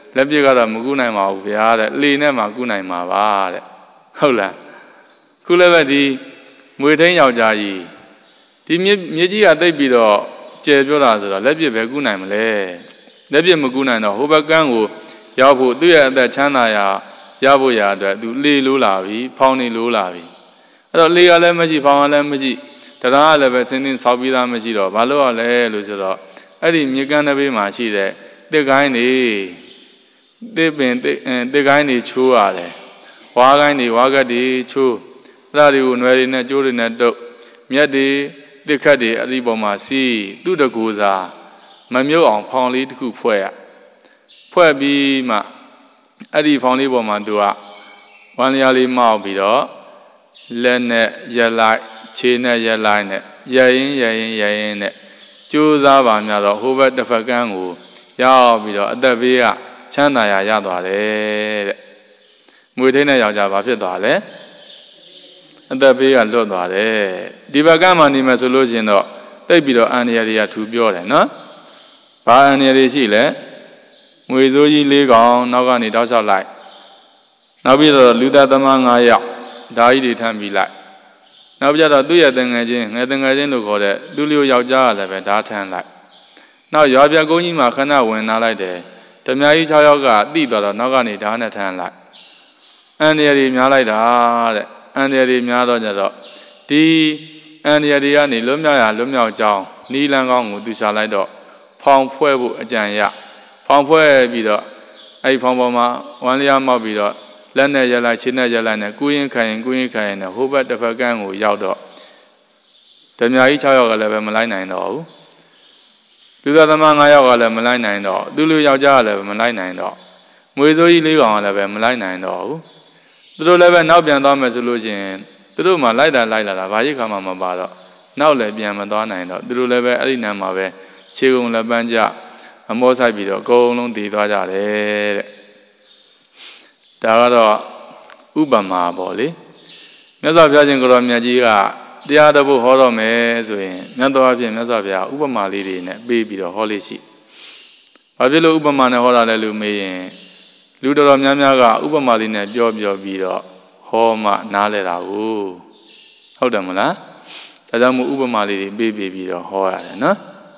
လက်ပြကတော့မကူနိုင်ပါဘူးဗျာတဲ့လေနဲ့မှကူနိုင်မှာပါတဲ့ဟုတ်လားခုလည်းပဲဒီငွေထင်းယောက်ျားကြီးဒီမြေကြီးကတိတ်ပြီးတော့ကျယ်ပြောတာဆိုတော့လက်ပြပဲကူနိုင်မလဲလက်ပြမကူနိုင်တော့ဟိုဘက်ကန်းကိုရောက်ဖို့သူ့ရဲ့အသက်ချမ်းသာရာရဖို့ရာအတွက်သူလေလိုးလာပြီဖောင်းနေလိုးလာပြီအဲ့တော့လေကလည်းမရှိဖောင်းကလည်းမရှိတရားကလည်းပဲဆင်းဆင်းဆောက်ပြီးသားမရှိတော့ဘာလို့ရလဲလို့ဆိုတော့အဲ့ဒီမြေကမ်းတစ်ဘေးမှာရှိတဲ့တစ်ကိုင်းနေတစ်ပင်တစ်ကိုင်းနေချိုးရတယ်ဝါကိုင်းနေဝါကတ်တွေချိုးအဲ့ဒါတွေကိုနွယ်တွေနဲ့ကျိုးတွေနဲ့တုပ်မြက်တွေတစ်ခတ်တွေအဲ့ဒီပေါ်မှာစီးသူ့တကူစားမမြုပ်အောင်ဖောင်းလေးတစ်ခုဖွဲ့ပြီးမှအဲ့ဒီဖောင်းလေးပေါ်မှာသူကဝမ်းလျားလေးမောက်ပြီးတော့လက်နဲ့ရက်လိုက်ခြေနဲ့ရက်လိုက်နဲ့ရရင်နဲ့ကြိုးစားပါများတော့ဟိုဘက်တစ်ဖက်ကန်းကိုရောက်ပြီးတော့အသက်ဘေးကချမ်းသာရသွားတယ်တဲ့ငွေထင်းတဲ့ယောက်ျားဘာဖြစ်သွားလဲအသက်ဘေးကလွတ်သွားတယ်ဒီဘက်ကန်းမှာနေမယ်ဆိုလို့ရှိရင်တော့တိတ်ပြီးတော့အန္တရာယ်တွေကထူပြောတယ်နော်ဘာအန္တရာယ်တွေရှိလဲငွေစိုးကြီး၄ကောင်နောက်ကနေတောက်လျှောက်လိုက်နောက်ပြီးတော့လူသားသမား9ယောက်ဓာကြီးတွေထမ်းပြီးလိုက်နောက်ပြတော့သူ့ရဲ့တငယ်ချင်းလို့ခေါ်တဲ့သူ့လျောယောက်ျားကလည်းပဲဓာထမ်းလိုက်နောက်ရွာပြကုန်းကြီးမှာခဏဝင်လာလိုက်တယ်ဓမြကြီး6ယောက်ကတိသွားတော့နောက်ကနေဓာနဲ့ထမ်းလိုက်အန္တရာယ်တွေများလိုက်တာတဲ့အန္တရာယ်တွေများတော့ကြတော့ဒီအန္တရာယ်တွေကနေလွတ်မြောက်ကြောင်းနီလန်းကောင်းကိုသူရှာလိုက်တော့ဖောင်ဖွဲ့ဖို့အကြံရဖောင်ဖွဲ့ပြီးတော့အဲ့ဖောင်ပေါ်မှာဝမ်းလျားမောက်ပြီးတော့လက်နဲ့ရက်လိုက်ခြေနဲ့ရက်လိုက်နဲ့ကူးရင်ခိုင်နဲ့ဟိုဘက်တစ်ဖက်ကန်းကိုရောက်တော့ဓမြကြီး6ယောက်ကလည်းပဲမလိုက်နိုင်တော့ဘူးလူသားသမား9ယောက်ကလည်းမလိုက်နိုင်တော့သူလူယောက်ျားကလည်းမလိုက်နိုင်တော့ငွေစိုးကြီး၄ကောင်ကလည်းပဲမလိုက်နိုင်တော့ဘူးသူတို့လည်းပဲနောက်ပြန်သွားမယ်ဆိုလို့ရှိရင်သူတို့မှလိုက်လာတာဘာကြီးခါမှမပါတော့နောက်လည်းပြန်မသွားနိုင်တော့သူတို့လည်းပဲအဲ့ဒီနာမှာပဲခြေကုန်လက်ပန်းကြအမောဆိုင်ပြီးတော့အကုန်လုံးတည်သွားကြတယ်တဲ့ဒါကတော့ဥပမာပေါ့လေမြတ်စွာဘုရားရှင်ကိုရောမြတ်ကြီးကတရားတော်ဖို့ဟောတော့မယ်ဆိုရင်မြတ်တော်အဖြစ်မြတ်စွာဘုရားဥပမာလေးတွေနဲ့ပေးပြီးတော့ဟောလေးရှိဘာဖြစ်လို့ဥပမာနဲ့ဟောတာလဲလို့မေးရင်လူတော်များများကဥပမာလေးနဲ့ပြောပြီးတော့ဟောမှနားလဲတာကိုဟုတ်တယ်မလားဒါကြောင့်မို့ဥပမာလေးတွေပေးပြီးတော့ဟောရတယ်နော်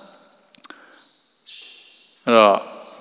အဲ့တော့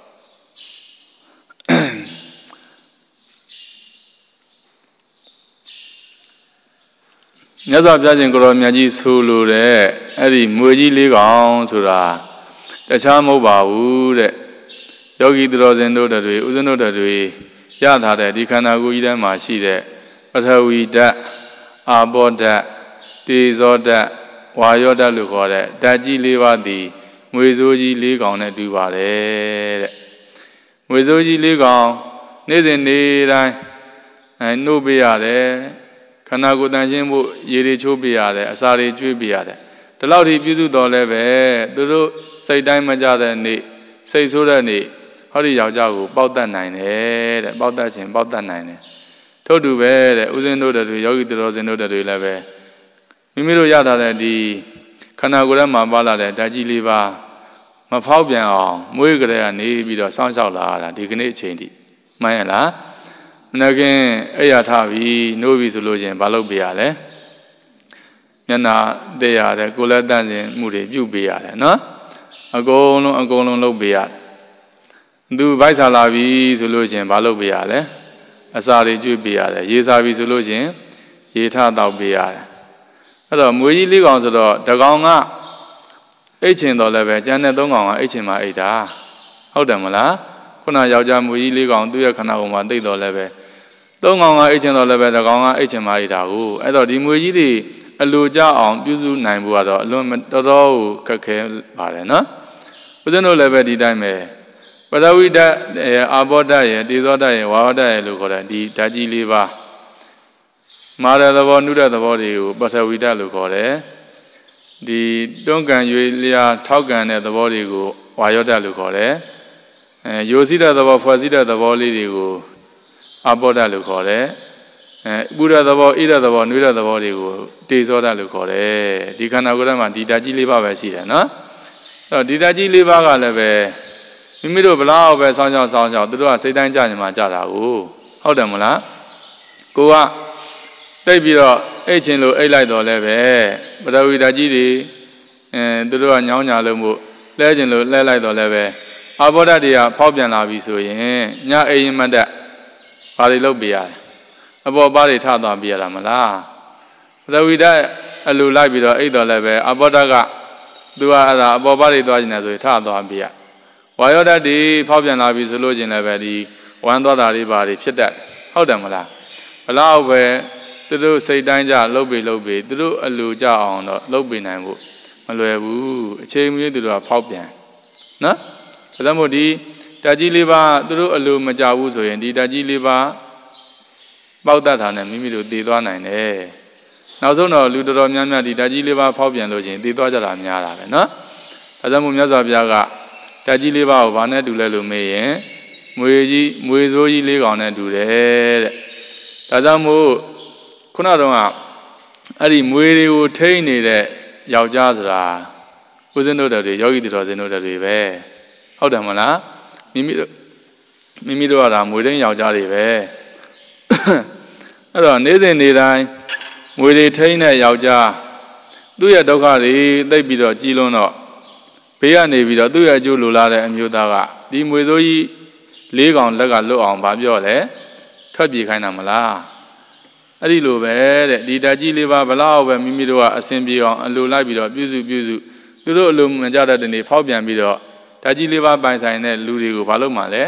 မြတ်စွာဘုရားရှင်ကိုရောမြတ်ကြီးဆိုလိုတဲ့အဲ့ဒီမွေကြီး၄ကောင်ဆိုတာတခြားမဟုတ်ပါဘူးတဲ့ယောဂီသူတော်စင်တို့တွေဥစဉ်တို့တွေရထားတဲ့ဒီခန္ဓာကိုယ်ကြီးထဲမှာရှိတဲ့ပထဝီဓာတ်အာဘောဓာတ်တေဇောဓာတ်ဝါယောဓာတ်လို့ခေါ်တဲ့ဓာတ်ကြီး၄ပါးသည်ငွေစိုးကြီး၄ကောင်နဲ့တူပါတယ်တဲ့ငွေစိုးကြီး၄ကောင်နေ့စဉ်နေ့တိုင်းနှုတ်ပေးရတယ်ခန္ဓာကိုယ်တန်ရှင်းဖို့ရေတွေချိုးပေးရတယ်အစာတွေကျွေးပေးရတယ်ဒီလောက်ထိပြုစုတော်လဲပဲသူတို့စိတ်တိုင်းမကြတဲ့နေ့စိတ်ဆိုးတဲ့နေ့ဟောဒီယောက်ျားကိုပေါက်တတ်နိုင်တယ်တဲ့ပေါက်တတ်ခြင်းပေါက်တတ်နိုင်တယ်ထို့တူပဲတဲ့ဥစဉ်တို့တွေယောဂီတော်စင်တို့တွေလည်းပဲမိမိတို့ရထားတဲ့ဒီခန္ဓာကိုယ်ထဲမှာပါလာတဲ့ဓာတ်ကြီး၄ပါးမဖောက်ပြန်အောင်မွေးကြတဲ့ကနေပြီးတော့စောင့်ရှောက်လာတာဒီကနေ့အချိန်ထိမှန်ရလားမနခင်အဲ့ရထပြီးနိုးပြီဆိုလို့ချင်းမလုပ်ပေးရလဲမျက်နာတဲ့ရတယ်ကိုယ်လက်တန့်စင်မှုတွေပြုပေးရတယ်နော်အကုန်လုံးလုပ်ပေးရတယ်သူဗိုက်ဆာလာပြီဆိုလို့ချင်းမလုပ်ပေးရလဲအစာတွေကျွေးပေးရတယ်ရေစာပြီဆိုလို့ချင်းရေထတောက်ပေးရတယ်အဲ့တော့မွေကြီး၄ကောင်ဆိုတော့တကောင်ကအိတ်ချင်တော်လည်းပဲကျန်တဲ့၃ကောင်ကအိတ်ချင်မှအိတ်တာဟုတ်တယ်မလားခုနယောက်ျားမွေကြီး၄ကောင်သူ့ရဲ့ခန္ဓာကိုယ်မှာသိတော်လည်းပဲ၃ကောင်ကအိတ်ချင်တော်လည်းပဲတကောင်ကအိတ်ချင်မှအိတ်တာကိုအဲ့တော့ဒီမွေကြီးတွေအလိုကြအောင်ပြုစုနိုင်ဖို့ကတော့အလွန်တော်တော်ခက်ခဲပါတယ်နော်ဦးဇင်းတို့လည်းပဲဒီတိုင်းပဲပထဝီဓာတ်အာဘောဓာတ်ရဲ့တေဇောဓာတ်ရဲ့ဝါယောဓာတ်ရဲ့လို့ခေါ်တဲ့ဒီဓာတ်ကြီး၄ပါးမာရသဘောနုရသဘောတွေကိုပထဝီဓာတ်လို့ခေါ်တယ်ဒီတွန်းကန်ရွေလျာထောက်ကန်တဲ့သဘောတွေကိုဝါယောဓာတ်လို့ခေါ်တယ်ယိုစီတဲ့သဘောဖွဲ့စည်းတဲ့သဘောလေးတွေကိုအာဘောဓာတ်လို့ခေါ်တယ်ဥရသဘောဣရသဘောနုရသဘောတွေကိုတေဇောဓာတ်လို့ခေါ်တယ်ဒီခန္ဓာကိုယ်ထဲမှာဒီဓာတ်ကြီး၄ပါးပဲရှိတယ်နော်အဲ့တော့ဒီဓာတ်ကြီး၄ပါးကလည်းပဲမိမိတို့ဘလောက်ပဲဆောင်းချောင်းသူတို့ကစိတ်တိုင်းကြညမှာကြတာကိုဟုတ်တယ်မလားကိုကတိတ်ပြီးတော့အိတ်ချင်းလို့အိတ်လိုက်တော့လဲပဲပထဝီဓာတ်ကြီးတွေသူတို့ကညောင်းညာလို့မို့လဲချင်းလို့လဲလိုက်တော့လဲပဲအာဘောဓာတ်တွေကဖောက်ပြန်လာပြီဆိုရင်ညအိမ်မတ်တက်ဘာတွေလုပ်ပြရလဲအပေါ်ပါးတွေထသွားပြရတာမလားပထဝီဓာတ်အလိုလိုက်ပြီးတော့အိတ်တော့လဲပဲအာဘောဓာတ်ကသူကအဲ့ဒါအပေါ်ပါးတွေသွားနေတယ်ဆိုရင်ထသွားပြရဝါယောဓာတ်တွေဖောက်ပြန်လာပြီဆိုလို့ချင်းလည်းပဲဒီဝမ်းသွားတာတွေဘာတွေဖြစ်တတ်ဟုတ်တယ်မလားဘလောက်ပဲသူတို့စိတ်တိုင်းကြလှုပ်ပေသူတို့အလိုကြအောင်တော့လှုပ်ပေနိုင်ဖို့မလွယ်ဘူးအချိန်မီသူတို့ကဖောက်ပြန်နော်ဒါကြောင့်မို့ဒီဓာတ်ကြီးလေးပါသူတို့အလိုမကြဘူးဆိုရင်ဒီဓာတ်ကြီးလေးပါပေါက်တတ်တာနဲ့မိမိတို့တည်သွားနိုင်တယ်နောက်ဆုံးတော့လူတော်တော်များများဒီဓာတ်ကြီးလေးပါဖောက်ပြန်လို့ချင်းတည်သွားကြတာများတာပဲနော်ဒါကြောင့်မို့မြတ်စွာဘုရားကဓာတ်ကြီးလေးပါကိုဘာနဲ့တူလဲလို့မေးရင်မွေဆိုးကြီးလေးကောင်နဲ့တူတယ်တဲ့ဒါကြောင့်မို့ခုနကတော့အဲ့ဒီမွေတွေကိုထိန်းနေတဲ့ယောက်ျားဆိုတာဦးဇင်းတို့တွေယောဂီတော်စင်တို့တွေပဲဟုတ်တယ်မလားမိမိတို့ကဒါမွေထိန်းယောက်ျားတွေပဲအဲ့တော့နေ့စဉ်နေ့တိုင်းမွေတွေထိန်းတဲ့ယောက်ျားသူ့ရဲ့ဒုက္ခတွေသိပ်ပြီးတော့ကြီးလွန်းတော့ဘေးကနေပြီးတော့သူ့ရဲ့အကျိုးလိုလားတဲ့အမျိုးသားကဒီမွေဆိုးကြီးလေးကောင်လက်ကလွတ်အောင်ဗာပြောလဲထွက်ပြေးခိုင်းတာမလားအဲ့ဒီလိုပဲတဲ့ဒီဓာတ်ကြီးလေးပါဘလောက်ပဲမိမိတို့ကအစဉ်ပြေအောင်အလိုလိုက်ပြီးတော့ပြုစုသူတို့အလိုမကြတဲ့တနေ့ဖောက်ပြန်ပြီးတော့ဓာတ်ကြီးလေးပါပိုင်ဆိုင်တဲ့လူတွေကိုဘာလို့မှလဲ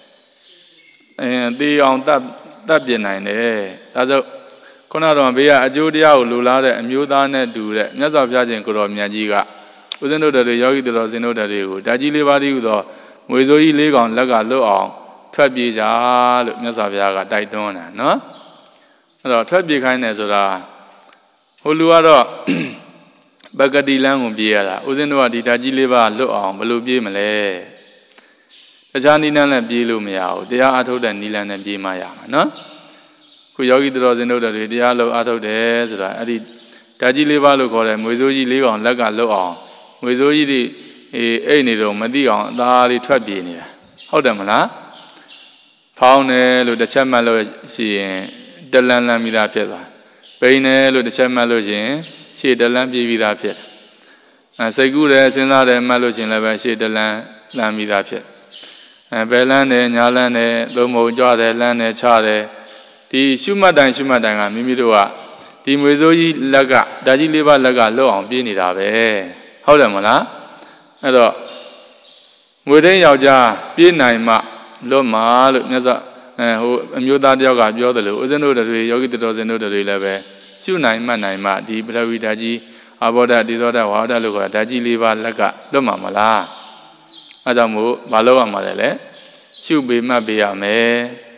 တေးအောင်တတ်ပြနိုင်တယ်ဒါဆိုခုနကတော့ဘေးကအကျိုးတရားကိုလိုလားတဲ့အမျိုးသားနဲ့တူတဲ့မြတ်စွာဘုရားရှင်ကိုတော်မြတ်ကြီးကဦးဇင်းတို့တွေယောဂီတော်စင်တို့တွေကိုဓာတ်ကြီးလေးပါးတည်းဟူသောငွေစိုးကြီးလေးကောင်လက်ကလွတ်အောင်ထွက်ပြေးကြလို့မြတ်စွာဘုရားကတိုက်တွန်းတာနော်အဲ့တော့ထွက်ပြေးခိုင်းတယ်ဆိုတာဟိုလူကတော့ပကတိလန်းကိုပြေးရတာဦးဇင်းတို့ကဒီဓာတ်ကြီးလေးပါးလွတ်အောင်ဘယ်လိုပြေးမလဲတခြားနိလန်းနဲ့ပြေးလို့မရဘူးတရားအထုတ်တဲ့နိလန်းနဲ့ပြေးမှရမှာနော်ခုယောဂီတော်စင်တို့တွေတရားလို့အထုတ်တယ်ဆိုတာအဲ့ဒီဓာတ်ကြီးလေးပါးလို့ခေါ်တဲ့ငွေစိုးကြီးလေးကောင်လက်ကလွတ်အောင်ငွေစိုးကြီးတွေအိတ်နေတော့မသိအောင်အသားလေးထွက်ပြေးနေတာဟုတ်တယ်မလားဖောင်းတယ်လို့တစ်ချက်မှတ်လို့ရှိရင်တလန်းလန်းပြီးသားဖြစ်သွားပိန်တယ်လို့တစ်ချက်မှတ်လို့ရှိရင်ရှေ့တလန်းပြေးပြီးသားဖြစ်စိတ်ကူးတယ်စဉ်းစားတယ်မှတ်လို့ရှိရင်လည်းပဲရှေ့တလန်းလန်းပြီးသားဖြစ်ဘယ်လန်းတယ်ညာလန်းတယ်သုံးမုံကြွတယ်လန်းတယ်ချတယ်ဒီရှုမှတ်တိုင်းကမိမိတို့ကဒီမွေစိုးကြီးလက်ကဓာတ်ကြီးလေးပါးလက်ကလွတ်အောင်ပြေးနေတာပဲဟုတ်တယ်မလားအဲ့တော့ငွေသိန်းယောက်ျားပြေးနိုင်မှလွတ်မှာလို့မြတ်စွာဟိုအမျိုးသားတယောက်ကပြောတယ်လို့ဦးဇင်းတို့တွေယောဂီတော်စင်တို့တွေလည်းပဲရှုနိုင်မှနိုင်မှဒီပထဝီဓာတ်ကြီးအာဘောဓာတ်ဒီသောဓာတ်ဝါဓာတ်လို့ခေါ်တာဓာတ်ကြီးလေးပါးလက်ကလွတ်မှာမလားအဲကြောင့်မို့မလုပ်ရမှာလဲရှုပေမှတ်ပေးရမယ်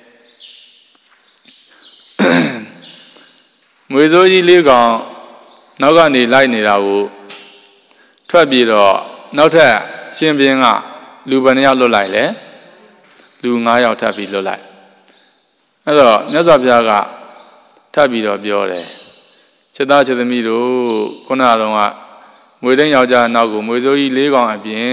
ငွေစိုးကြီးလေးကောင်နောက်ကနေလိုက်နေတာကိုထွက်ပြီးတော့နောက်ထပ်ရှင်ဘင်းကလူဘယ်နှယောက်လွတ်လိုက်လဲလူ9ယောက်ထပ်ပြီးလွတ်လိုက်အဲ့တော့မြတ်စွာဘုရားကထပ်ပြီးတော့ပြောတယ်ချက်သားချက်သမီးတို့ခုနကတော့ငွေသိန်းယောက်ျားနောက်ကိုငွေစိုးကြီး၄ကောင်အပြင်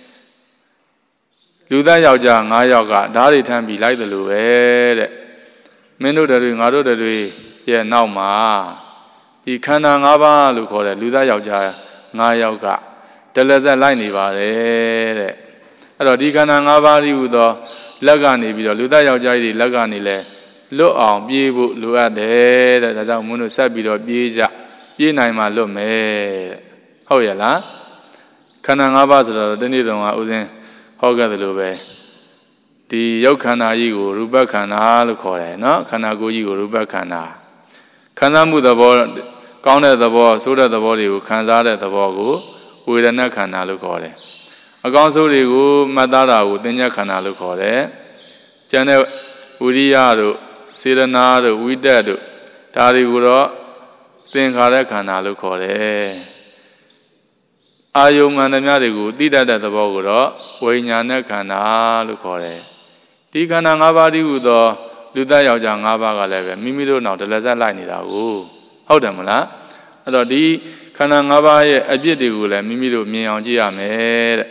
လူသားယောက်ျား9ယောက်ကဓာတ်တွေထမ်းပြီးလိုက်တယ်လို့ပဲတဲ့မင်းတို့တွေငါတို့တွေရဲ့နောက်မှာဒီခန္ဓာ၅ပါးလို့ခေါ်တဲ့လူသားယောက်ျား9ယောက်ကတလက်ဆက်လိုက်နေပါတယ်တဲ့အဲ့တော့ဒီခန္ဓာ၅ပါးဤဟူသောလက်ကနေပြီးတော့လူသားယောက်ျားကြီးတွေလက်ကနေလဲလွတ်အောင်ပြေးဖို့လိုအပ်တယ်တဲ့ဒါကြောင့်မင်းတို့ဆက်ပြီးတော့ပြေးနိုင်မှလွတ်မယ်ဟုတ်ရဲ့လားခန္ဓာ၅ပါးဆိုတော့ဒီနေ့တုန်းကဥစဉ်ဟောခဲ့သလိုပဲဒီရုပ်ခန္ဓာကြီးကိုရူပခန္ဓာလို့ခေါ်တယ်နော်ခန္ဓာကိုယ်ကြီးကိုရူပခန္ဓာခံစားမှုသဘောကောင်းတဲ့သဘောဆိုးတဲ့သဘောတွေကိုခံစားတဲ့သဘောကိုဝေဒနာခန္ဓာလို့ခေါ်တယ်အကောင်းဆိုးတွေကိုမှတ်သားတာကိုသင်္ညတ်ခန္ဓာလို့ခေါ်တယ်ကျန်တဲ့ဝိရိယတို့စေရနာတို့ဝိတ္တတို့ဒါတွေကိုတော့သင်္ခါရခန္ဓာလို့ခေါ်တယ်အာယုံမှန်သမျှတွေကိုသိတတ်တဲ့သဘောကိုတော့ဝိညာဏခန္ဓာလို့ခေါ်တယ်ဒီခန္ဓာ၅ပါးတည်းဟူသောလူသားယောက်ျား၅ပါးကလည်းပဲမိမိတို့နောက်တလက်ဆက်လိုက်နေတာကိုဟုတ်တယ်မလားအဲ့တော့ဒီခန္ဓာ၅ပါးရဲ့အပြစ်တွေကိုလည်းမိမိတို့မြင်အောင်ကြည့်ရမယ်တဲ့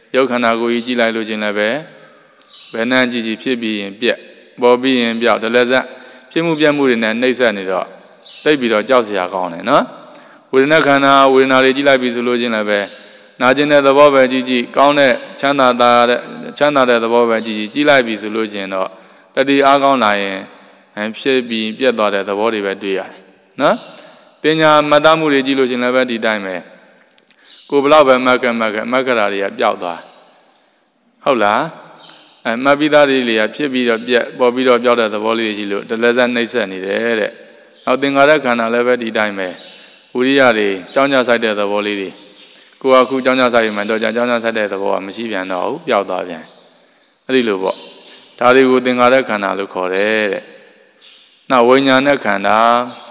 ရုပ်ခန္ဓာကိုယ်ကြီးကြည့်လိုက်လို့ချင်းလည်းပဲဘယ်နှံ့ကြည့်ကြည့်ဖြစ်ပြီးရင်ပြက်ပေါ်ပြီးရင်ပြောက်တလည်းစဖြစ်မှုပြက်မှုတွေနဲ့နှိမ့်ဆက်နေတော့သိပြီးတော့ကြောက်စရာကောင်းတယ်နော်ဝေဒနာခန္ဓာဝေဒနာတွေကြည့်လိုက်ပြီဆိုလို့ချင်းလည်းပဲနာကျင်တဲ့သဘောပဲကြည့်ကြည့်ကောင်းတဲ့ချမ်းသာတဲ့သဘောပဲကြည့်ကြည့်လိုက်ပြီဆိုလို့ချင်းတော့တတိအားကောင်းလာရင်ဖြစ်ပြီးပြက်သွားတဲ့သဘောတွေပဲတွေ့ရတယ်နော်ပညာမှတ်သားမှုတွေကြည့်လို့ချင်းလည်းပဲဒီတိုင်းပဲကိုယ်ဘလောက်ပဲမက္ကရာတွေကပျောက်သွားဟုတ်လားမှတ်ပြီးသားတွေတွေကဖြစ်ပြီးတော့ပြက်ပေါ်ပြီးတော့ပျောက်တဲ့သဘောလေးတွေရှိလို့တလည်းစနှိမ့်ဆက်နေတယ်တဲ့နောက်သင်္ခါရခန္ဓာလည်းပဲဒီတိုင်းပဲဝိရိယတွေကြောင်းကြဆိုင်တဲ့သဘောလေးတွေကိုယ်အခုကြောင်းကြဆိုင်မှတော့ကြောင်းကြဆိုင်တဲ့သဘောကမရှိပြန်တော့ဘူးပျောက်သွားပြန်အဲ့ဒီလိုပေါ့ဒါတွေကိုသင်္ခါရခန္ဓာလို့ခေါ်တယ်တဲ့နောက်ဝိညာဉ်နဲ့ခန္ဓာ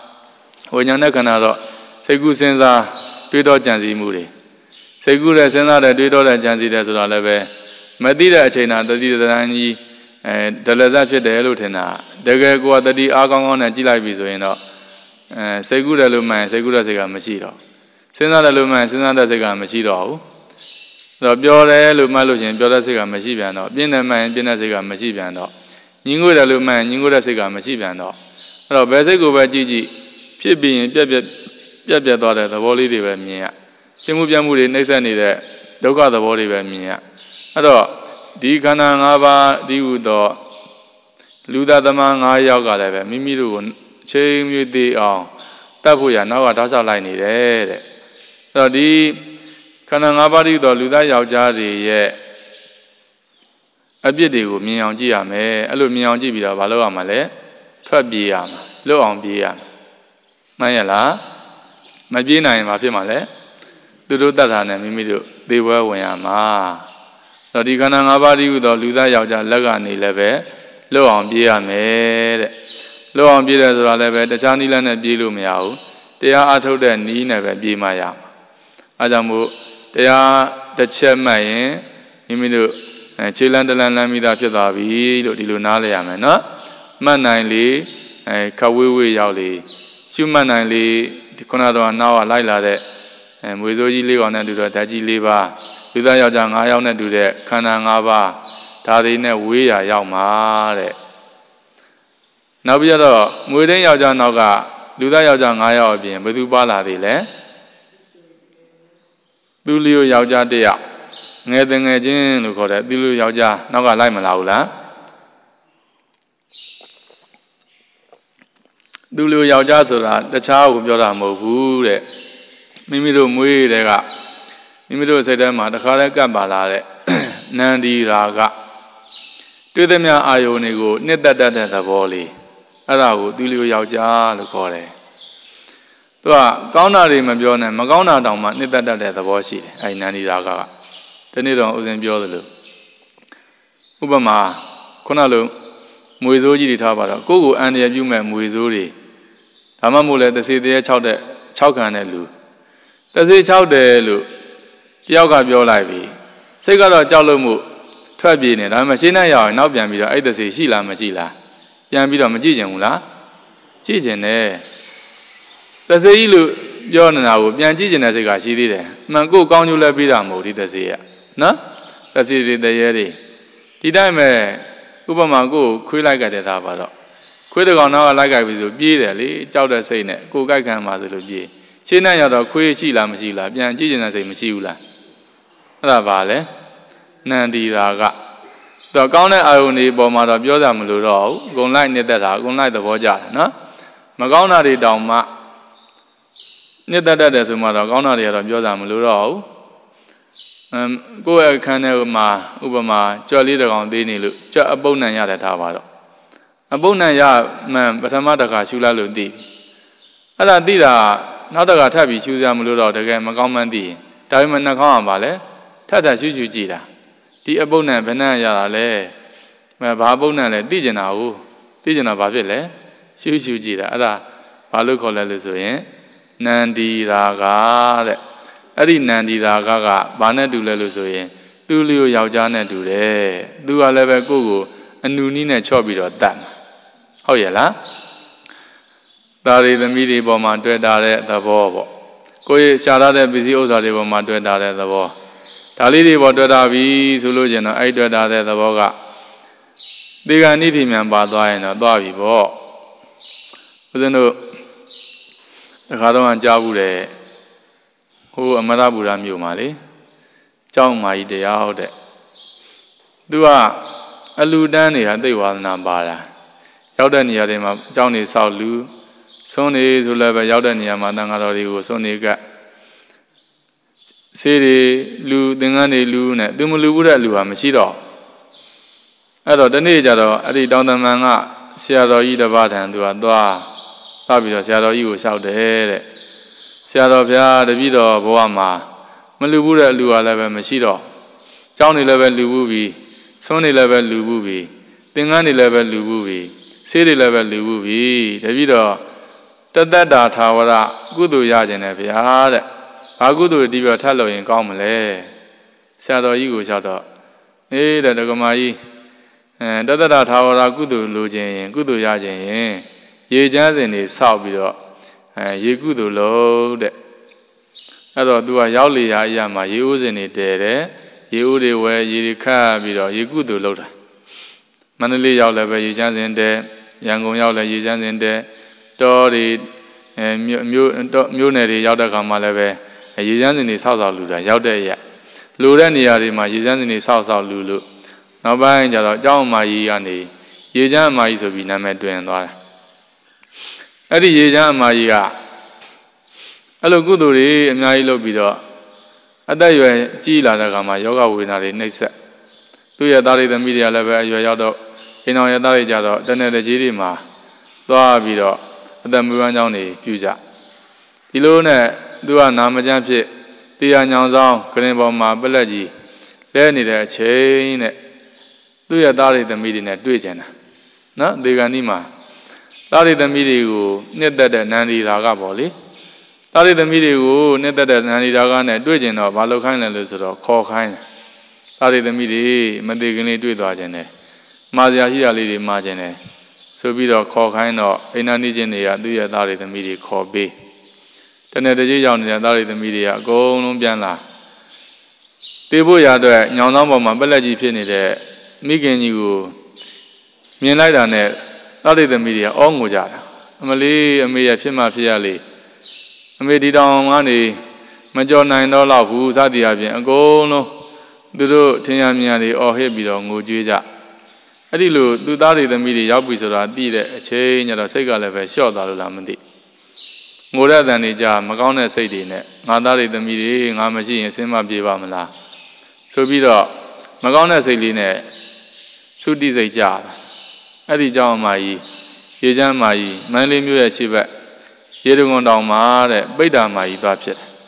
တော့စိတ်ကူးစဉ်းစားတွေးတောကြံစည်မှုတွေစိတ်ကူးတဲ့စဉ်းစားတဲ့တွေးတောတဲ့ကြံစည်တဲ့ဆိုတာလည်းပဲမသိတဲ့အချိန်နာတတိတန်းကြီးဒလဇတ်ဖြစ်တယ်လို့ထင်တာတကယ်ကိုယ်ကတတိအားကောင်းကောင်းနဲ့ကြည့်လိုက်ပြီဆိုရင်တော့စိတ်ကူးတယ်လို့မှန်စိတ်ကူးတဲ့စိတ်ကမရှိတော့စဉ်းစားတယ်လို့မှန်စဉ်းစားတဲ့စိတ်ကမရှိတော့ဘူးအဲ့တော့ပြောတယ်လို့မှတ်လို့ရှိရင်ပြောတဲ့စိတ်ကမရှိပြန်တော့ပြင်းတယ်မှန်ပြင်းတဲ့စိတ်ကမရှိပြန်တော့ညင်ငွေ့တယ်လို့မှန်ညင်ငွေ့တဲ့စိတ်ကမရှိပြန်တော့အဲ့တော့ဘယ်စိတ်ကိုပဲကြည့်ကြည့်ဖြစ်ပြီးရင်ပြက်သွားတဲ့သဘောလေးတွေပဲမြင်ရရှင်းမှုပြမှုတွေနှိမ့်ဆက်နေတဲ့ဒုက္ခသဘောတွေပဲမြင်ရအဲ့တော့ဒီခန္ဓာ၅ပါးဒီဟုသောလူသားသမား၅ယောက်ကလည်းပဲမိမိတို့ကိုချိန်မြည်သေးအောင်တတ်ဖို့ရနောက်ကတောက်လျှောက်လိုက်နေတယ်တဲ့အဲ့တော့ဒီခန္ဓာ၅ပါးဒီဟုသောလူသားယောက်ျားတွေရဲ့အပြစ်တွေကိုမြင်အောင်ကြည့်ရမယ်အဲ့လိုမြင်အောင်ကြည့်ပြီးတော့မလုပ်ရမှာလဲထွက်ပြေးရမှာလွတ်အောင်ပြေးရမှာမှန်ရလားမပြေးနိုင်ရင်မဖြစ်မှာလဲသူတို့တတ်တာနဲ့မိမိတို့သေပွဲဝင်ရမှာတော့ဒီခန္ဓာ၅ပါးဒီဟုသောလူသားယောက်ျားလက်ကနေလည်းပဲလွတ်အောင်ပြေးရမယ်တဲ့လွတ်အောင်ပြေးတယ်ဆိုတာလည်းပဲတခြားနည်းလမ်းနဲ့ပြေးလို့မရဘူးတရားအထုတ်တဲ့နည်းနဲ့ပဲပြေးမှရမှာအဲကြောင့်မို့တရားတစ်ချက်မှတ်ရင်မိမိတို့ခြေလန်းတလန်းလမ်းမိတာဖြစ်သွားပြီလို့ဒီလိုနားလည်ရမယ်နော်မှတ်နိုင်လေခဝေးဝေးရောက်လေရှုမှတ်နိုင်လေဒီခုနကတော့နောက်ကလိုက်လာတဲ့မွေစိုးကြီး၄ကောင်နဲ့တူတဲ့ဓာတ်ကြီး၄ပါးလူသားယောက်ျား၅ယောက်နဲ့တူတဲ့ခန္ဓာ၅ပါးဒါတွေနဲ့ဝေးရာရောက်မှာတဲ့နောက်ပြီးတော့မွေသိန်းယောက်ျားနောက်ကလူသားယောက်ျား၅ယောက်အပြင်ဘယ်သူပါလာသေးလဲသူလျိုယောက်ျားတစ်ယောက်ငယ်ငယ်ချင်းလို့ခေါ်တဲ့သူလျိုယောက်ျားနောက်ကလိုက်မလာဘူးလားသူလျိုယောက်ျားဆိုတာတခြားကိုပြောတာမဟုတ်ဘူးတဲ့မိမိတို့မွေးတဲ့ကမိမိတို့စိတ်ထဲမှာတခါတည်းကပ်ပါလာတဲ့နန္ဒီရာဂတွေ့သမျှအာယုန်တွေကိုနှစ်သက်တတ်တဲ့သဘောလေးအဲ့ဒါကိုသူလျိုယောက်ျားလို့ခေါ်တယ်သူကကောင်းတာတွေမပြောနဲ့မကောင်းတာတောင်မှနှစ်သက်တတ်တဲ့သဘောရှိတယ်အဲ့နန္ဒီရာဂကဒီနေ့တော့ဥစဉ်ပြောသလိုဥပမာခုနလိုမွေစိုးကြီးတွေထားပါတော့ကိုယ့်ကိုအန္တရာယ်ပြုမဲ့မွေစိုးတွေဒါမှမဟုတ်လဲတစ်စီတည်း6ခံတဲ့လူတစ်စီ6တယ်လို့တယောက်ကပြောလိုက်ပြီစိတ်ကတော့ကြောက်လို့မှုထွက်ပြေးနေဒါပေမဲ့ရှင်းနိုင်ရအောင်နောက်ပြန်ပြီးတော့အဲ့တစ်စီရှိလားမရှိလားပြန်ပြီးတော့မကြည့်ကြဘူးလားကြည့်ကြတယ်တစ်စီကြီးလို့ပြောနေတာကိုပြန်ကြည့်ကြတဲ့စိတ်ကရှိသေးတယ်မှန်ကိုကောင်းကျိုးလဲပြီးတာမဟုတ်ဒီတစ်စီကနော်တစ်စီတွေတရေတွေဒီတိုင်းပဲဥပမာကိုခွေးလိုက်ကြတဲ့သားပါတော့ခွေးတကောင်နောက်ကလိုက်ကြပြီဆိုပြေးတယ်လေကြောက်တဲ့စိတ်နဲ့ကိုကြိုက်ခံပါဆိုလို့ပြေးရှင်းနိုင်ရတော့ခွေးရှိလားမရှိလားပြန်ကြည့်ကျင်တဲ့စိတ်မရှိဘူးလားအဲ့ဒါပါလေနန္ဒီရာကတော့ကောင်းတဲ့အာယုန်တွေပေါ်မှာတော့ပြောကြမလို့တော့ဘူးအကုန်လိုက်နေတတ်တာအကုန်လိုက်သဘောကျတယ်နော်မကောင်းတာတွေတောင်မှနှစ်သက်တတ်တယ်ဆိုမှတော့ကောင်းတာတွေကတော့ပြောကြမလို့တော့ဘူးကိုယ့်ရဲ့အခန်းထဲမှာဥပမာကြွက်လေးတစ်ကောင်သေးနေလို့ကြွက်အပုပ်နံရတဲ့ထားပါတော့အပုပ်နံရမှန်ပထမတစ်ခါရှူလိုက်လို့သိပြီအဲ့ဒါသိတာနောက်တစ်ခါထပ်ပြီးရှူစရာမလို့တော့တကယ်မကောင်းမှန်းသိရင်ဒါပေမဲ့နှာခေါင်းကပါလေထပ်ရှူကြည့်တာဒီအပုပ်နံဘယ်နှံရတာလဲဘာအပုပ်နံလဲသိကျင်တာဟုတ်သိကျင်တာဘာဖြစ်လဲရှူကြည့်တာအဲ့ဒါဘာလို့ခေါ်လဲလို့ဆိုရင်နန္ဒီရာဂတဲ့အဲ့ဒီနန္ဒီရာဂကဘာနဲ့တူလဲလို့ဆိုရင်သူ့လျိုယောက်ျားနဲ့တူတယ်သူကလည်းပဲကိုယ့်ကိုအနုနည်းနဲ့ချော့ပြီးတော့တတ်ဟုတ်ရဲ့လားဒါရီသမီးတွေပေါ်မှာတွေ့တာတဲ့သဘောပေါ့ကိုယ့်ရဲ့ရှားရတဲ့ပစ္စည်းဥစ္စာတွေပေါ်မှာတွေ့တာတဲ့သဘောဒါလေးတွေပေါ်တွေ့တာပြီဆိုလို့ကျင်တော့အဲ့တွေ့တာတဲ့သဘောကဒီကနိတိမြန်ပါသွားရင်တော့သွားပြီပေါ့ဦးဇင်းတို့တခါတော့ကြားဘူးတယ်ဟိုအမရပူရမြို့မှာလေကျောင်းမာကြီးတရားဟုတ်တဲ့သူကအလူတန်းနေတာသိဝါဒနာပါတာရောက်တဲ့နေရာတွေမှာကျောင်းနေဆောက်လူဆုံးနေဆိုလည်းပဲရောက်တဲ့နေရာမှာတန်ဃာတော်တွေကိုဆုံးနေကဆေးတွေလူသင်္ကန်းတွေလူနဲ့သူမလူဘူးတဲ့လူဟာမရှိတော့အဲ့တော့ဒီနေ့ကျတော့အဲ့ဒီတောင်တမန်ကဆရာတော်ကြီးတစ်ပါးထံသူကသွားပြီးတော့ဆရာတော်ကြီးကိုလျှောက်တယ်တဲ့ဆရာတော်ဗျာတပည့်တော်ဘဝမှာမလူဘူးတဲ့လူဟာလည်းပဲမရှိတော့ကျောင်းနေလည်းပဲလူဘူးပြီဆုံးနေလည်းပဲလူဘူးပြီသင်္ကန်းတွေလည်းပဲလူဘူးပြီဆေးတွေလည်းပဲလူဘူးပြီတပည့်တော်တသက်တာထာဝရကုသိုလ်ရခြင်းနဲ့ဗျာတဲ့ဘာကုသိုလ်ဒီပြောထပ်လို့ရင်ကောင်းမလဲဆရာတော်ကြီးကိုလျှောက်တော့အေးတဲ့ဒကမာကြီးတသက်တာထာဝရကုသိုလ်လိုခြင်းရင်ကုသိုလ်ရခြင်းရင်ရေချမ်းစဉ်တွေဆောက်ပြီးတော့ရေကုသိုလ်လို့တဲ့အဲ့တော့သူကရောက်လေရာအရာမှာရေဦးစဉ်တွေတည်တယ်ရေဦးတွေဝဲရေတွေခတ်ပြီးတော့ရေကုသိုလ်လုပ်တာမန္တလေးရောက်လည်းပဲရေချမ်းစဉ်တည်ရန်ကုန်ရောက်လည်းရေချမ်းစဉ်တည်တောတွေမြို့နယ်တွေရောက်တဲ့ခါမှလည်းပဲရေချမ်းစဉ်တွေဆောက်လူတာရောက်တဲ့အရာလူတဲ့နေရာတွေမှာရေချမ်းစဉ်တွေဆောက်လူလို့နောက်ပိုင်းကျတော့အเจ้าအမကြီးကနေရေချမ်းအမကြီးဆိုပြီးနာမည်တွင်သွားတာအဲ့ဒီရေချမ်းအမကြီးကအဲ့လိုကုသိုလ်တွေအများကြီးလုပ်ပြီးတော့အသက်အရွယ်ကြီးလာတဲ့အခါမှာယောဂဝေဒနာတွေနှိပ်စက်သူ့ရဲ့သားရိသမီးတွေကလည်းပဲအရွယ်ရောက်တော့အိမ်တော်ရဲ့သားတွေကြတော့တနေ့တကြီးတွေမှာသွားပြီးတော့အသက်မွေးဝမ်းကြောင်းတွေပြုကြဒီလိုနဲ့သူကနာမကျန်းဖြစ်တရားညောင်ဆောင်ဂရင်ပေါ်မှာပလက်ကြီးလဲနေတဲ့အချိန်နဲ့သူ့ရဲ့သားရိသမီးတွေနဲ့တွေ့ကြတာနော်ဒီကနေ့မှာသားရိသမီးတွေကိုနှစ်သက်တဲ့နန္ဒီရာကပေါ့လေသားရိသမီးတွေကိုနှစ်သက်တဲ့နန္ဒီရာကနဲ့တွေ့ကြတော့ဘာလို့ခိုင်းလဲလို့ဆိုတော့ခေါ်ခိုင်းတယ်သားရိသမီးတွေမသေးခင်လေးတွေ့သွားခြင်းတယ်မှားစရာရှိတာလေးတွေမှားခြင်းတယ်ဆိုပြီးတော့ခေါ်ခိုင်းတော့အိန္ဒိချင်းတွေကသူ့ရဲ့သားရိသမီးတွေခေါ်ပေးတနေ့တကြီးရောက်နေတဲ့သားရိသမီးတွေကအကုန်လုံးပြန်လာတေးဖို့ရအတွက်ညောင်ဆောင်ပေါ်မှာပက်လက်ကြီးဖြစ်နေတဲ့မိခင်ကြီးကိုမြင်လိုက်တာနဲ့သားရိသမီးတွေကအောငိုကြတာအမလေးအမေရဖြစ်မှဖြစ်ရလေအမေဒီတောင်ကနေမကြော်နိုင်တော့လောက်ဘူးစသည်အပြင်အကုန်လုံးသူတို့ထင်ရမြင်ရတွေအော်ဟစ်ပြီးတော့ငိုကြွေးကြအဲ့ဒီလိုသူသားရိသမီးတွေရောက်ပြီဆိုတာသိတဲ့အချိန်ကျတော့စိတ်ကလည်းပဲလျှော့သွားလို့လားမသိငိုတဲ့အတန်တွေကြာမကောင်းတဲ့စိတ်တွေနဲ့ငါသားရိသမီးတွေငါမရှိရင်ဆင်းမပြေပါမလားဆိုပြီးတော့မကောင်းတဲ့စိတ်လေးနဲ့သုတိစိတ်ကြတာအဲ့ဒီကြောင့်အမကြီးရေချမ်းအမကြီးမန္တလေးမြို့ရဲ့ခြေဘက်ရေတံခွန်တောင်မှာတဲ့ပိဋ္ဌာမကြီးသွားဖြစ်တယ်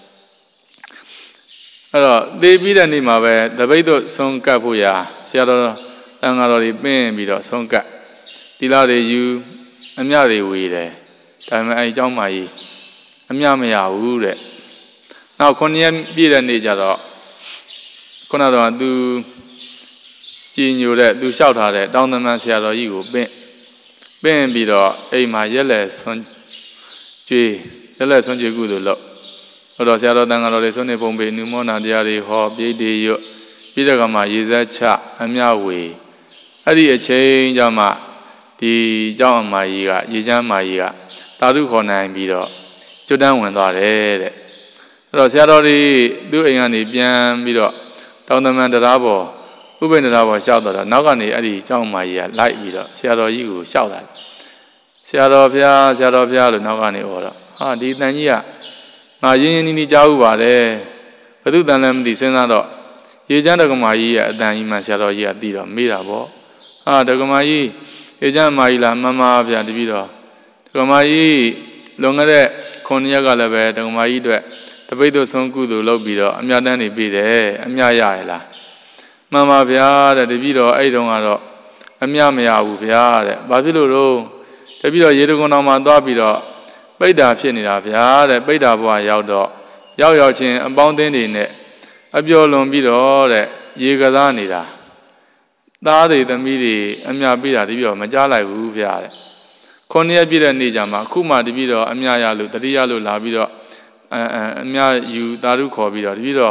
အဲ့တော့သေပြီးတဲ့နေ့မှာပဲတပိတ်တို့ဆုံးကပ်ဖို့ရာဆရာတော်တန်ဃာတော်တွေပင်းပြီးတော့ဆုံးကပ်သီလတွေယူအမြတွေဝေတယ်ဒါပေမဲ့အဲဒီเจ้าမကြီးအမြမရဘူးတဲ့နောက်9ရက်ပြည့်တဲ့နေ့ကျတော့ခုနကတော့သူကြည်ညိုတဲ့သူလျှောက်ထားတဲ့တောင်းတမန်ဆရာတော်ကြီးကိုပင်းပြီးတော့အိမ်မှာရက်လက်ဆွမ်းကျွေးရက်လက်ဆွမ်းကျွေးကုသိုလ်လုပ်ဟောတော့ဆရာတော်တန်ဃာတော်တွေဆွမ်းနေပုံပေနုမောနာတရားတွေဟောပြိဋ္ဌိရွတ်ပြီးတဲ့ကမှာရေစက်ချအမြဝေအဲ့ဒီအချိန်ကျမှဒီเจ้าအမကြီးကရေချမ်းအမကြီးကသာဓုခေါ်နိုင်ပြီးတော့ကျွတ်တန်းဝင်သွားတယ်တဲ့အဲ့တော့ဆရာတော်တွေသူ့အိမ်ကနေပြန်ပြီးတော့တောင်တမန်တရားပေါ်ဥပိ္ပန္နတရားပေါ်လျှောက်တော့နောက်ကနေအဲ့ဒီเจ้าအမကြီးကလိုက်ပြီးတော့ဆရာတော်ကြီးကိုလျှောက်တာဆရာတော်ဘုရားလို့နောက်ကနေဟောတော့ဟာဒီတန်ကြီးကငါရင်းနီးကြားဥပါတယ်ဘုသူတန်လည်းမသိစဉ်းစားတော့ရေချမ်းဒကမာကြီးရဲ့အတန်ကြီးမှဆရာတော်ကြီးကသိတော့မေးတာပေါ့ဟာဒကမာကြီးရေချမ်းအမကြီးလားမှန်ပါဗျာတပည့်တော်ဒကမာကြီးလွန်ခဲ့တဲ့9ရက်ကလည်းပဲဒကမာကြီးအတွက်တပိတ်တို့ဆုံးကုသိုလ်လုပ်ပြီးတော့အမြတ်တမ်းနေပြီးတယ်အမြတ်ရရလားမှန်ပါဗျာတဲ့တပည့်တော်အဲ့တုန်းကတော့အမြတ်မရဘူးဗျာတဲ့ဘာဖြစ်လို့တော့တပည့်တော်ရေတံခွန်တော်မှာသွားပြီးတော့ပိဋ္ဌာဖြစ်နေတာဗျာတဲ့ပိဋ္ဌာဘဝရောက်တော့ရောက်ချင်းအပေါင်းအသင်းတွေနဲ့အပျော်လွန်ပြီးတော့တဲ့ရေကစားနေတာသားတွေသမီးတွေအမြပေးတာတပည့်တော်မကြားလိုက်ဘူးဗျာတဲ့9ရက်ပြည့်တဲ့နေ့ကျမှအခုမှတပည့်တော်အမြရလို့တတိယလို့လာပြီးတော့အမြယူသာဓုခေါ်ပြီးတော့တပည့်တော်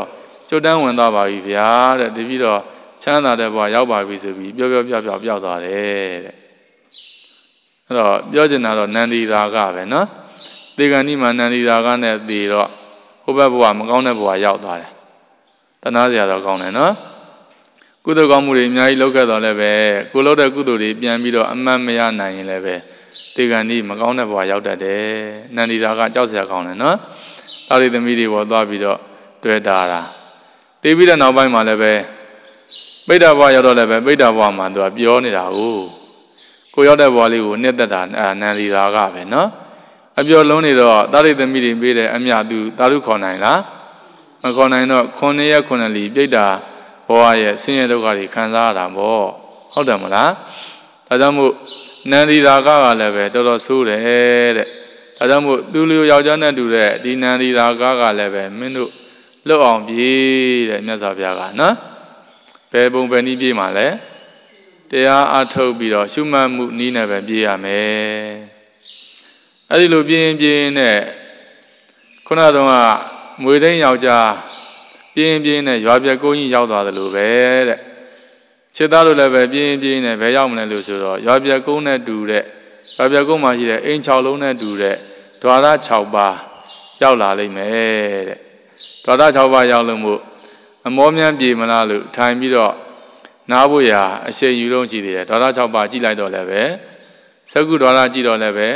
ကျွတ်တန်းဝင်သွားပါပြီဗျာတဲ့တပြီးတော့ချမ်းသာတဲ့ဘဝရောက်ပါပြီဆိုပြီးပြောသွားတယ်တဲ့အဲ့တော့ပြောချင်တာတော့နန္ဒီရာဂပဲနော်သေကံဒီမှာနန္ဒီရာဂနဲ့သေတော့ဟိုဘက်ဘဝမကောင်းတဲ့ဘဝရောက်သွားတယ်တနာစရာတော့ကောင်းတယ်နော်ကုသိုလ်ကောင်းမှုတွေအများကြီးလုပ်ခဲ့တော့လည်းပဲကိုလုပ်တဲ့ကုသိုလ်တွေပြန်ပြီးတော့အမှတ်မရနိုင်ရင်လည်းပဲသေကံဒီမကောင်းတဲ့ဘဝရောက်တတ်တယ်နန္ဒီရာဂကြောက်စရာကောင်းတယ်နော်တာရိသမီးတွေပေါ်သွားပြီးတော့တွေ့တာတေးပြီးတဲ့နောက်ပိုင်းမှာလည်းပဲပိဋကဘဝရောက်တော့လည်းပဲပိဋကဘဝမှာသူကပြောနေတာကိုရောက်တဲ့ဘဝလေးကိုနှစ်သက်တာနန္ဒီရာဂပဲနော်အပြောလုံးနေတော့တာရိသမီးတွေပေးတဲ့အမြသူတာရုခေါ်နိုင်လားမခေါ်နိုင်တော့9 ရက် 9 လီပြိတ္တာဘဝရဲ့ဆင်းရဲဒုက္ခတွေခံစားရတာပေါ့ဟုတ်တယ်မလားဒါကြောင့်မို့နန္ဒီရာဂကလည်းပဲတော်တော်ဆိုးတယ်တဲ့ဒါကြောင့်မို့သူလူယောက်ျားနဲ့တူတဲ့ဒီနန္ဒီရာဂကလည်းပဲမင်းတို့လွတ်အောင်ပြေးတဲ့မြတ်စွာဘုရားကနော်ဘယ်ပုံပဲနည်းပြေးမှာလဲတရားအထုတ်ပြီးတော့ရှုမှတ်မှုနည်းနဲ့ပဲပြေးရမယ်အဲ့ဒီလိုပြေးနဲ့ခုနတုန်းကမွေသိန်းယောက်ျားပြင်းနဲ့ရွာပြက်ကုန်းကြီးရောက်သွားတယ်လို့ပဲတဲ့ခြေသားလို့လည်းပဲပြင်းနဲ့ဘယ်ရောက်မလဲလို့ဆိုတော့ရွာပြက်ကုန်းနဲ့တူတဲ့ရွာပြက်ကုန်းမှာရှိတဲ့အိမ်6 လုံးနဲ့တူတဲ့ဓဝရ6 ပါးရောက်လာလိမ့်မယ်တဲ့ဓဝရ6 ပါးရောက်လို့မို့အမောမြန်းပြေမလားလို့ထိုင်ပြီးတော့နားဖို့ရာအရှိန်ယူလုံးကြည့်တယ်ဓဝရ6 ပါးကြည့်လိုက်တော့လည်းပဲသက္ကုဓဝရကြည့်တော့လည်းပဲ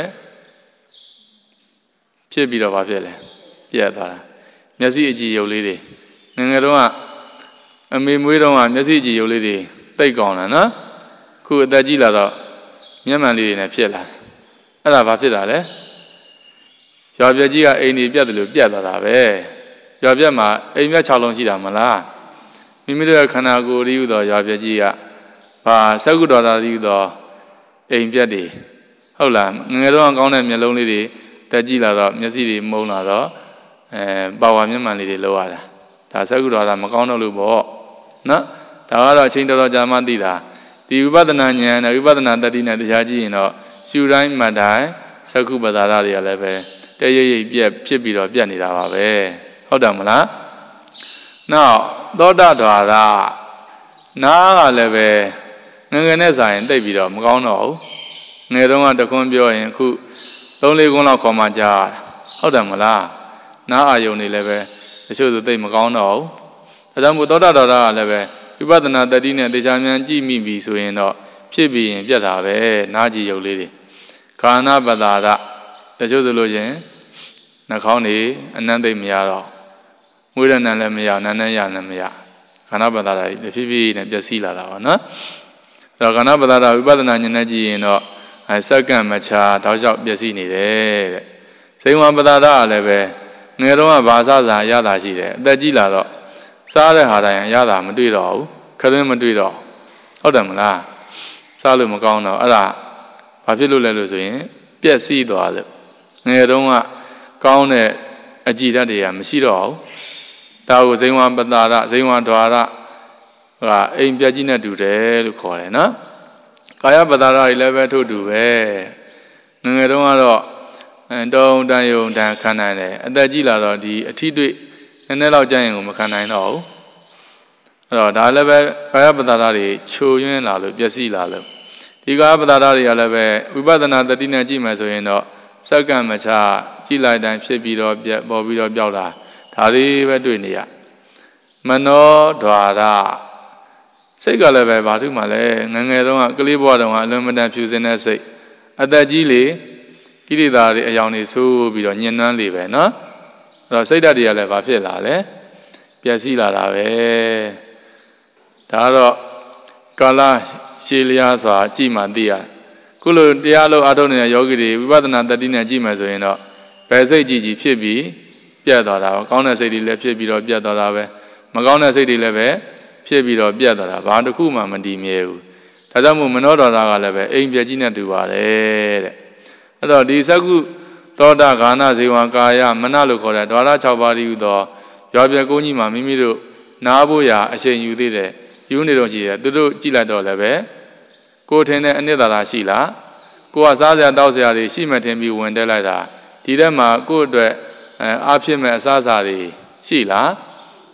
ဖြစ်ပြီးတော့ဘာဖြစ်လဲပြတ်သွားတာမျက်စိအကြည့်ရုပ်လေးတွေငယ်တုန်းကအမေမွေးတုန်းကမျက်စိကြည့်ရုပ်လေးတွေတိတ်ကောင်းလာနော်ခုအသက်ကြီးလာတော့မျက်မှန်လေးတွေနဲ့ဖြစ်လာအဲ့ဒါဘာဖြစ်တာလဲရွာပြက်ကြီးကအိမ်ကြီးပြတ်တယ်လို့ပြတ်သွားတာပဲရွာပြက်မှာအိမ်မြတ်6 လုံးရှိတာမလားမိမိတို့ရဲ့ခန္ဓာကိုယ်ရည်ဟူသောရွာပြက်ကြီးကဘာသက္ကုတော်သာရည်ဟူသောအိမ်ပြက်တွေဟုတ်လားငယ်တုန်းကကောင်းတဲ့မျက်လုံးလေးတွေတက်ကြီးလာတော့မျက်စိတွေမုံလာတော့ပါဝါမျက်မှန်လေးတွေလောက်ရတာဒါသက္ကုတော်သာမကောင်းတော့လို့ပေါ့နော်ဒါကတော့အချိန်တော်ကြာမှသိတာဒီဝိပဿနာဉာဏ်နဲ့ဝိပဿနာတတိနဲ့တရားကြည့်ရင်တော့ရှုတိုင်းမှတ်တိုင်းသက္ကုပ္ပဒါရတွေကလည်းပဲတရရိပ်ပြက်ဖြစ်ပြီးတော့ပြတ်နေတာပါပဲဟုတ်တယ်မလားနောက်သောတဓာရနားကလည်းပဲငယ်နဲ့ဆိုင်တိတ်ပြီးတော့မကောင်းတော့ဘူးငယ်တုန်းကတခွန်းပြောရင်အခု3-4 ခွန်းလောက်ခေါ်မှကြားဟုတ်တယ်မလားနားအာယုန်တွေလည်းပဲတချို့ဆိုသိမကောင်းတော့ဘူးဒါကြောင့်မို့သောတဓာရကလည်းပဲဝိပဿနာတတိနဲ့တရားဉာဏ်ကြည့်မိပြီဆိုရင်တော့ဖြစ်ပြီးရင်ပြတ်တာပဲနားကြည့်ရုပ်လေးတွေခန္ဓာပတ္တာရတချို့ဆိုလို့ချင်းနှာခေါင်းတွေအနံ့သိမ့်မရတော့မွေးရနံလည်းမရနန်းနဲ့ရလည်းမရခန္ဓာပတ္တာရတွေဖြည်းဖြည်းနဲ့ပျက်စီးလာတာပါနော်အဲ့တော့ခန္ဓာပတ္တာရဝိပဿနာဉာဏ်နဲ့ကြည့်ရင်တော့စက္ကန့်မချာတောက်လျှောက်ပျက်စီးနေတယ်တဲ့ဇိဝပတ္တာရကလည်းပဲငယ်တော့ကဘာသာစာရတာရှိတယ်အသက်ကြီးလာတော့စားတဲ့ဟာတိုင်းရတာမတွေ့တော့ဘူးခရင်းမတွေ့တော့ဟုတ်တယ်မလားစားလို့မကောင်းတော့အဲ့ဒါဘာဖြစ်လို့လဲလို့ဆိုရင်ပျက်စီးသွားလို့ငယ်တုန်းကကောင်းတဲ့အကြည်ဓာတ်တွေကမရှိတော့ဘူးဒါကိုဇိဝပတ္တာရဇိဝဓာရကအိမ်ပြက်ကြီးနဲ့တူတယ်လို့ခေါ်တယ်နော်ကာယပတ္တာရတွေလည်းပဲထို့တူပဲငယ်တုန်းကတော့တုံတန်ယုံတန်ခံနိုင်တယ်အသက်ကြီးလာတော့ဒီအထီးတွေ့နည်းနည်းလောက်ကြာရင်ကိုမခံနိုင်တော့ဘူးအဲ့တော့ဒါလည်းပဲကာယပတ္တာရတွေချိုယွင်းလာလို့ပျက်စီးလာလို့ဒီကာယပတ္တာရတွေကလည်းပဲဝိပဿနာတတိနဲ့ကြည့်မယ်ဆိုရင်တော့စက္ကန့်မချကြည့်လိုက်တိုင်းဖြစ်ပြီးတော့ပေါ်ပြီးတော့ပျောက်တာဒါလေးပဲတွေ့နေရမနောဓာရစိတ်ကလည်းပဲဘာထုမှလဲငယ်တုန်းကကလေးဘဝတုန်းကအလွန်မတန်ဖြူစင်တဲ့စိတ်အသက်ကြီးလေကိရိတာတွေအယောင်တွေဆိုးပြီးတော့ညှဉ်းနှွမ်းလေပဲနော်အဲ့တော့စိတ်ဓာတ်တွေကလည်းဘာဖြစ်လာလဲပျက်စီးလာတာပဲဒါတော့ကာလရှည်လျားစွာကြည့်မှသိရတယ်ခုလိုတရားလို့အားထုတ်နေတဲ့ယောဂီတွေဝိပဿနာတတိနဲ့ကြည့်မယ်ဆိုရင်တော့ဘယ်စိတ်ကြည်ဖြစ်ပြီးပြတ်သွားတာပဲကောင်းတဲ့စိတ်တွေလည်းဖြစ်ပြီးတော့ပြတ်သွားတာပဲမကောင်းတဲ့စိတ်တွေလည်းပဲဖြစ်ပြီးတော့ပြတ်သွားတာဘာတစ်ခုမှမတည်မြဲဘူးဒါကြောင့်မို့မနောဒေါသကလည်းပဲအိမ်ပြက်ကြီးနဲ့တူပါတယ်တဲ့အဲ့တော့ဒီသက္ကုသောတာဂာနဇေဝကာယမနလို့ခေါ်တဲ့ဓဝရ6 ပါးဤဟူသောရွာပြက်ကုန်းကြီးမှာမိမိတို့နားဖို့ရာအချိန်ယူသေးတယ်ယူနေတော့ရှိတယ်သူတို့ကြည့်လိုက်တော့လည်းပဲကိုယ်ထင်တဲ့အနှစ်သာရရှိလားကိုယ်ကစားစရာတောက်စရာတွေရှိမှထင်ပြီးဝင်တက်လိုက်တာဒီထဲမှာကိုယ့်အတွက်အားဖြစ်မဲ့အစားအစာတွေရှိလားမ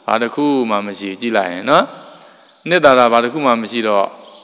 ဘာတစ်ခုမှမရှိကြည့်လိုက်ရင်နော်နှစ်သာရဘာတစ်ခုမှမရှိတော့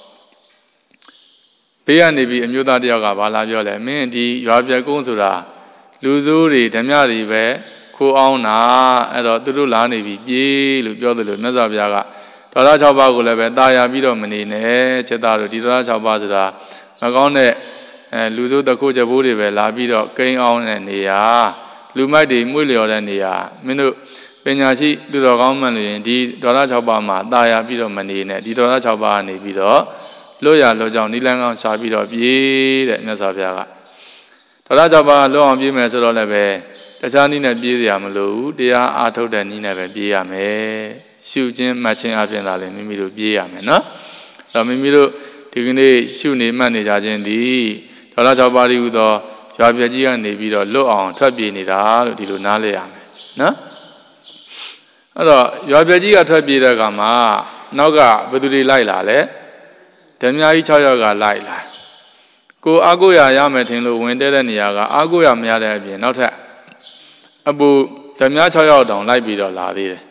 ဘေးကနေပြီးအမျိုးသားတယောက်ကဘာလာပြောလဲမင်းဒီရွာပြက်ကုန်းဆိုတာလူစိုးတွေဓမြတွေပဲခိုးအောင်တာအဲ့တော့သူတို့လာနေပြီပြေးလို့ပြောတယ်လို့မြတ်စွာဘုရားကဒေါသ6ပါးကိုလည်းပဲတာယာပြီးတော့မနေနဲ့ချက်သားတို့ဒီဒေါသ6ပါးဆိုတာမကောင်းတဲ့လူစိုးတခုချက်ဘိုးတွေပဲလာပြီးတော့ကိန်းအောင်တဲ့နေရာလူမိုက်တွေမှု့လျော်တဲ့နေရာမင်းတို့ပညာရှိသူတော်ကောင်းမှန်လို့ရင်ဒီဒေါသ6ပါးမှာတာယာပြီးတော့မနေနဲ့ဒီဒေါသ6ပါးကနေပြီးတော့လွတ်ရလွတ်ကြောင်းနိလန်းကောင်းရှာပြီးတော့ပြေးတဲ့မြတ်စွာဘုရားကဒေါသ6ပါးလွတ်အောင်ပြေးမယ်ဆိုတော့လည်းပဲတခြားနည်းနဲ့ပြေးရမလို့ဘူးတရားအားထုတ်တဲ့နည်းနဲ့ပဲပြေးရမယ်ရှုခြင်းမှတ်ခြင်းအပြင်သာလေမိမိတို့ပြေးရမယ်နော်အဲ့တော့မိမိတို့ဒီကနေ့ရှုနေမှတ်နေကြခြင်းဒီဒေါသ6ပါးဤဟူသောရွာပြက်ကြီးကနေပြီးတော့လွတ်အောင်ထွက်ပြေးနေတာလို့ဒီလိုနားလည်ရမယ်နော်အဲ့တော့ရွာပြက်ကြီးကထွက်ပြေးတဲ့အခါမှာနောက်ကဘယ်သူတွေလိုက်လာလဲဓမြကြီး6ယောက်ကလိုက်လာကိုအာကိုရရမယ်ထင်လို့ဝင်တဲ့နေရာကအာကိုရမရတဲ့အပြင်နောက်ထပ်အပူဓမြ6ယောက်တောင်လိုက်ပြီးတော့လာသေးတယ်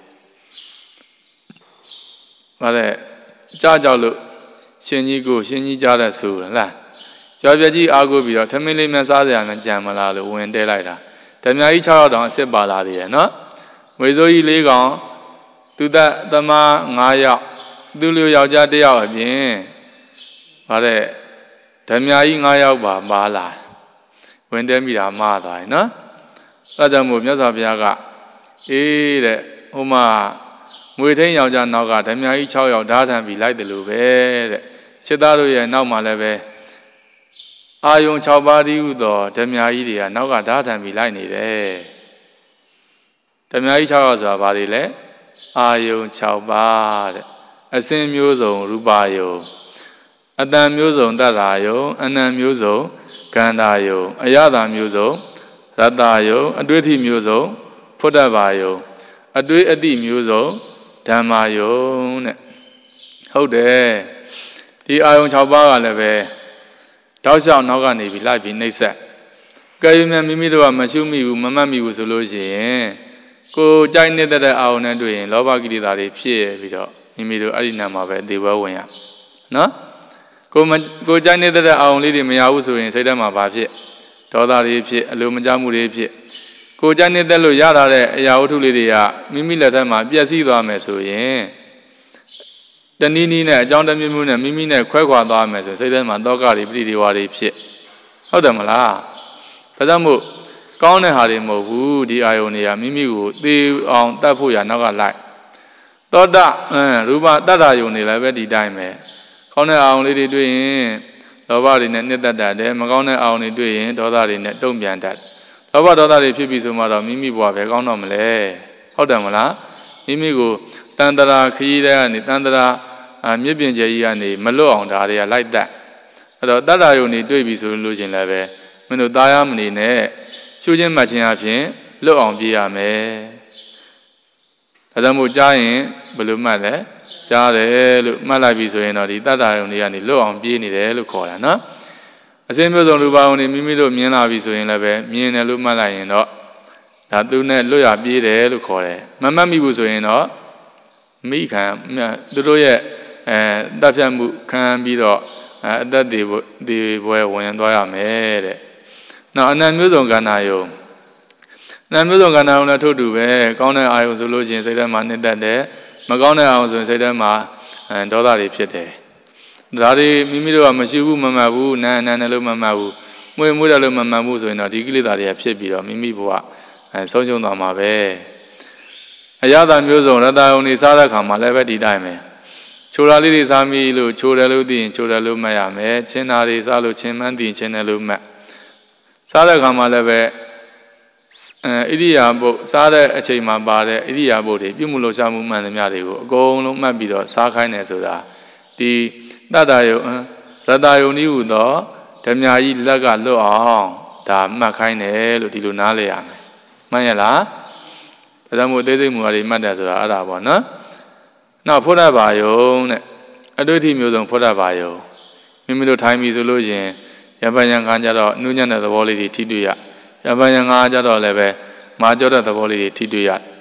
။ဗါတဲ့ကြားကြောက်လို့ရှင်ကြီးကြားတဲ့ဆိုလားရွာပြကြီးအာကိုပြီးတော့ထမင်းလေးမစားစရာနဲ့ကြံမလားလို့ဝင်တဲလိုက်တာဓမြကြီး6ယောက်တောင်အစ်စ်ပါလာသေးတယ်နော်။ငွေစိုးကြီး4ကောင်သူသက်သမား9ယောက်သူလူယောက်ျား1ယောက်အပြင်ဗါတဲ့ဓမြကြီး9ယောက်ပါလာဝင်တဲမိတာမှားသွားရင်နော်အဲကြောင့်မို့မြတ်စွာဘုရားကအေးတဲ့ဟိုမှာငွေထိန်ယောက်ျားနောက်ကဓမြကြီး6ယောက်ဓာတ်ထံပြီးလိုက်တယ်လို့ပဲတဲ့စစ်သားတို့ရဲ့နောက်မှာလည်းပဲအာယုံ6ပါးဒီဟုသောဓမြကြီးတွေကနောက်ကဓာတ်ထံပြီးလိုက်နေတယ်ဓမြကြီး6ယောက်ဆိုတာဘာတွေလဲအာယုံ6ပါးတဲ့အစင်းမျိုးစုံရူပယုံအတန်မျိုးစုံတတ္တာယုံအနံမျိုးစုံကန္တာယုံအယတာမျိုးစုံရတ္တယုံအတွေ့အထိမျိုးစုံဖုဒ္ဓဘာယုံအတွေ့အတိမျိုးစုံဓမ္မာယုံတဲ့ဟုတ်တယ်ဒီအာယုံ6ပါးကလည်းပဲတောက်လျှောက်နောက်ကနေပြီးလိုက်ပြီးနှိမ့်ဆက်ကဲရမြမိမိတို့ကမရှုမိဘူးမမှတ်မိဘူးဆိုလို့ရှိရင်ကိုကြိုက်နေတဲ့အာယုံနဲ့တွေ့ရင်လောဘကိလေသာတွေဖြစ်ပြီးတော့မိမိတို့အဲ့ဒီနာမှာပဲသေဘဝင်ရနော်ကိုကြိုက်နေတဲ့အာယုံလေးတွေမရဘူးဆိုရင်စိတ်ထဲမှာဘာဖြစ်ဒေါသတွေဖြစ်အလိုမကျမှုတွေဖြစ်ကိုကြိုက်နေတဲ့လို့ရလာတဲ့အရာဝတ္ထုလေးတွေကမိမိလက်ထဲမှာပျက်စီးသွားမယ်ဆိုရင်တနည်းနည်းနဲ့အကြောင်းတမျိုးမျိုးနဲ့မိမိနဲ့ခွဲခွာသွားမယ်ဆိုစိတ်ထဲမှာတောကတွေပဋိဒီဝါတွေဖြစ်ဟုတ်တယ်မလားဒါကြောင့်မို့ကောင်းတဲ့ဟာတွေမဟုတ်ဘူးဒီအာယုန်တွေကမိမိကိုသေအောင်တတ်ဖို့ရနောက်ကလိုက်သောတရူပတတ္တယုန်တွေလည်းပဲဒီတိုင်းပဲကောင်းတဲ့အာယုန်လေးတွေတွေ့ရင်လောဘတွေနဲ့နှစ်သက်တတ်တယ်မကောင်းတဲ့အာယုန်တွေတွေ့ရင်ဒေါသတွေနဲ့တုံ့ပြန်တတ်လောဘဒေါသတွေဖြစ်ပြီးဆိုမှတော့မိမိဘဝပဲကောင်းတော့မလဲဟုတ်တယ်မလားမိမိကိုတန်တရာခရီးတဲ့ကနေတန်တရာမြစ်ပြင်ကျယ်ကြီးကနေမလွတ်အောင်ဒါတွေကလိုက်တတ်အဲ့တော့တတ္တယုန်တွေတွေ့ပြီဆိုလို့ရှင်လည်းပဲမင်းတို့သားရမနေနဲ့ရှုခြင်းမှတ်ခြင်းအပြင်လွတ်အောင်ပြေးရမယ်ဒါကြောင့်မို့ကြားရင်ဘယ်လိုမှတ်လဲကြားတယ်လို့မှတ်လိုက်ပြီဆိုရင်တော့ဒီတတ္တယုန်တွေကနေလွတ်အောင်ပြေးနေတယ်လို့ခေါ်တာနော်အစင်းမျိုးစုံလူပါဝင်နေမိမိတို့မြင်လာပြီဆိုရင်လည်းပဲမြင်တယ်လို့မှတ်လိုက်ရင်တော့ဒါသူနဲ့လွတ်ရပြေးတယ်လို့ခေါ်တယ်မမှတ်မိဘူးဆိုရင်တော့မိခံသူတို့ရဲ့တပ်ဖြတ်မှုခံပြီးတော့အသက်ဒီဘွယ်ဝင်သွားရမယ်တဲ့နောက်အနံမျိုးစုံကန္နာယုံအနံမျိုးစုံကန္နာယုံလည်းထို့တူပဲကောင်းတဲ့အာယုံဆိုလို့ရှိရင်စိတ်ထဲမှာနှစ်သက်တယ်မကောင်းတဲ့အာယုံဆိုရင်စိတ်ထဲမှာဒေါသတွေဖြစ်တယ်ဒါတွေမိမိတို့ကမရှိဘူးမမှတ်ဘူးနာနာနဲ့လို့မမှတ်ဘူးမွေတယ်လို့မမှတ်ဘူးဆိုရင်တော့ဒီကိလေသာတွေကဖြစ်ပြီးတော့မိမိဘဝဆုံးရှုံးသွားမှာပဲအရသာမျိုးစုံရတ္တယုံနေစားတဲ့ခါမှာလည်းပဲဒီတိုင်းပဲချိုတာလေးတွေစားမိလို့ချိုတယ်လို့သိရင်ချိုတယ်လို့မှတ်ရမယ်ချင်းတာတွေစားလို့ချင်းမှန်းသိရင်ချင်းတယ်လို့မှတ်စားတဲ့ခါမှာလည်းပဲဣရိယာပုတ်စားတဲ့အချိန်မှာပါတဲ့ဣရိယာပုတ်တွေပြုမှုလို့ရှားမှုမှန်သမျှတွေကိုအကုန်လုံးမှတ်ပြီးတော့စားခိုင်းတယ်ဆိုတာဒီတတ္တယုံရတ္တယုံဤဟူသောဓမြကြီးလက်ကလွတ်အောင်ဒါမှတ်ခိုင်းတယ်လို့ဒီလိုနားလည်ရမယ်မှန်ရလားဒါကြောင့်မို့အသေးစိတ်မူတွေမှတ်တယ်ဆိုတာအဲ့ဒါပေါ့နော်နောက်ဖုဒ္ဓဘာယုံတဲ့အတွေ့အထိမျိုးစုံဖုဒ္ဓဘာယုံမိမိတို့ထိုင်ပြီဆိုလို့ရှင်ရပញ្ញံခါကြတော့နှုညံ့တဲ့သဘောလေးတွေထိတွေ့ရရပញ្ញံခါကြတော့လည်းပဲမာကြောတဲ့သဘောလေးတွေထိတွေ့ရ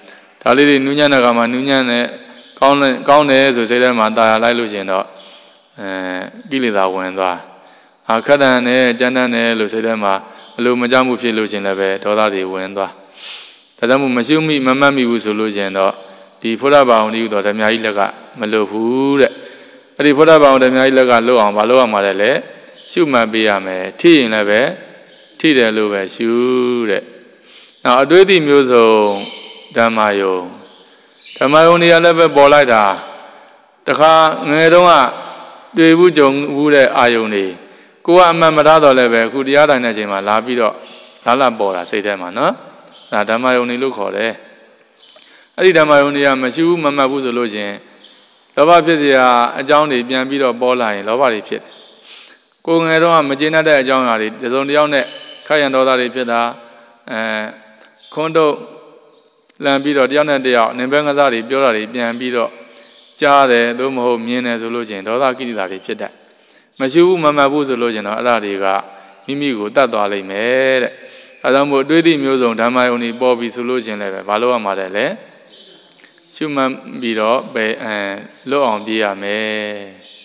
ဒါလေးတွေနူးညံ့တဲ့အခါမှာနူးညံ့တဲ့ကောင်းတယ်ဆိုစိတ်ထဲမှာတာယာလိုက်လို့ရှိရင်တော့ကိလေသာဝင်သွားခက်တန်နဲ့ကြမ်းတမ်းတယ်လို့စိတ်ထဲမှာအလိုမကျမှုဖြစ်လို့ရှိရင်လည်းပဲဒေါသတွေဝင်သွားဒါကြောင့်မို့မရှိမိမမှတ်မိဘူးဆိုလို့ရှိရင်တော့ဒီဖုဒ္ဓဘာဝတိဟူသောဓမ္မကြီးလက်ကမလွတ်ဘူးတဲ့အဲ့ဒီဖုဒ္ဓဘာဝဓမ္မကြီးလက်ကလွတ်အောင်မလုပ်ရမှာလဲရှုမှတ်ပေးရမယ်ထိရင်လည်းပဲထိတယ်လို့ပဲရှုတဲ့နောက်အတွေ့အထိမျိုးစုံဓမ္မယုံနေရာလည်းပဲပေါ်လိုက်တာတခါငယ်တုန်းကတွေ့ဘူးကြုံဘူးတဲ့အာယုံတွေကိုကအမှန်မထားတော့လည်းပဲအခုတရားတိုင်းတဲ့အချိန်မှာလာပြီးတော့လာပေါ်တာစိတ်ထဲမှာနော်ဒါဓမ္မယုံနေလို့ခေါ်တယ်အဲ့ဒီဓမ္မယုံနေရာမရှိဘူးမမှတ်ဘူးဆိုလို့ချင်းလောဘဖြစ်เสียအကြောင်းတွေပြန်ပြီးတော့ပေါ်လာရင်လောဘတွေဖြစ်တယ်ကိုငယ်တော့မကျေနပ်တဲ့အကြောင်းအရာတွေတစုံတစ်ယောက်နဲ့ခိုက်ရန်ဒေါသတွေဖြစ်တာခွန်းတော့လန်ပြီးတော့တယောက်နဲ့တယောက်နင်ဘဲငစားတွေပြောတာတွေပြန်ပြီးတော့ကြားတယ်သို့မဟုတ်မြင်တယ်ဆိုလို့ချင်းဒေါသကိလေသာတွေဖြစ်တတ်မရှိဘူးမမှတ်ဘူးဆိုလို့ချင်းတော့အဲ့ဒါတွေကမိမိကိုတတ်သွားလိမ့်မယ်တဲ့အဲဒါမို့အတွေ့အထိမျိုးစုံဓမ္မယုံတွေပေါ်ပြီဆိုလို့ချင်းလည်းပဲဘာလို့ရမှာလဲရှုမှတ်ပြီးတော့လွတ်အောင်ပြေးရမယ်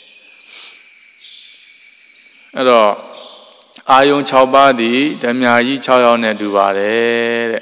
အဲ့တော့အာယုံ6ပါးသည်ဓမ္မကြီး6ယောက်နဲ့တူပါတယ်တဲ့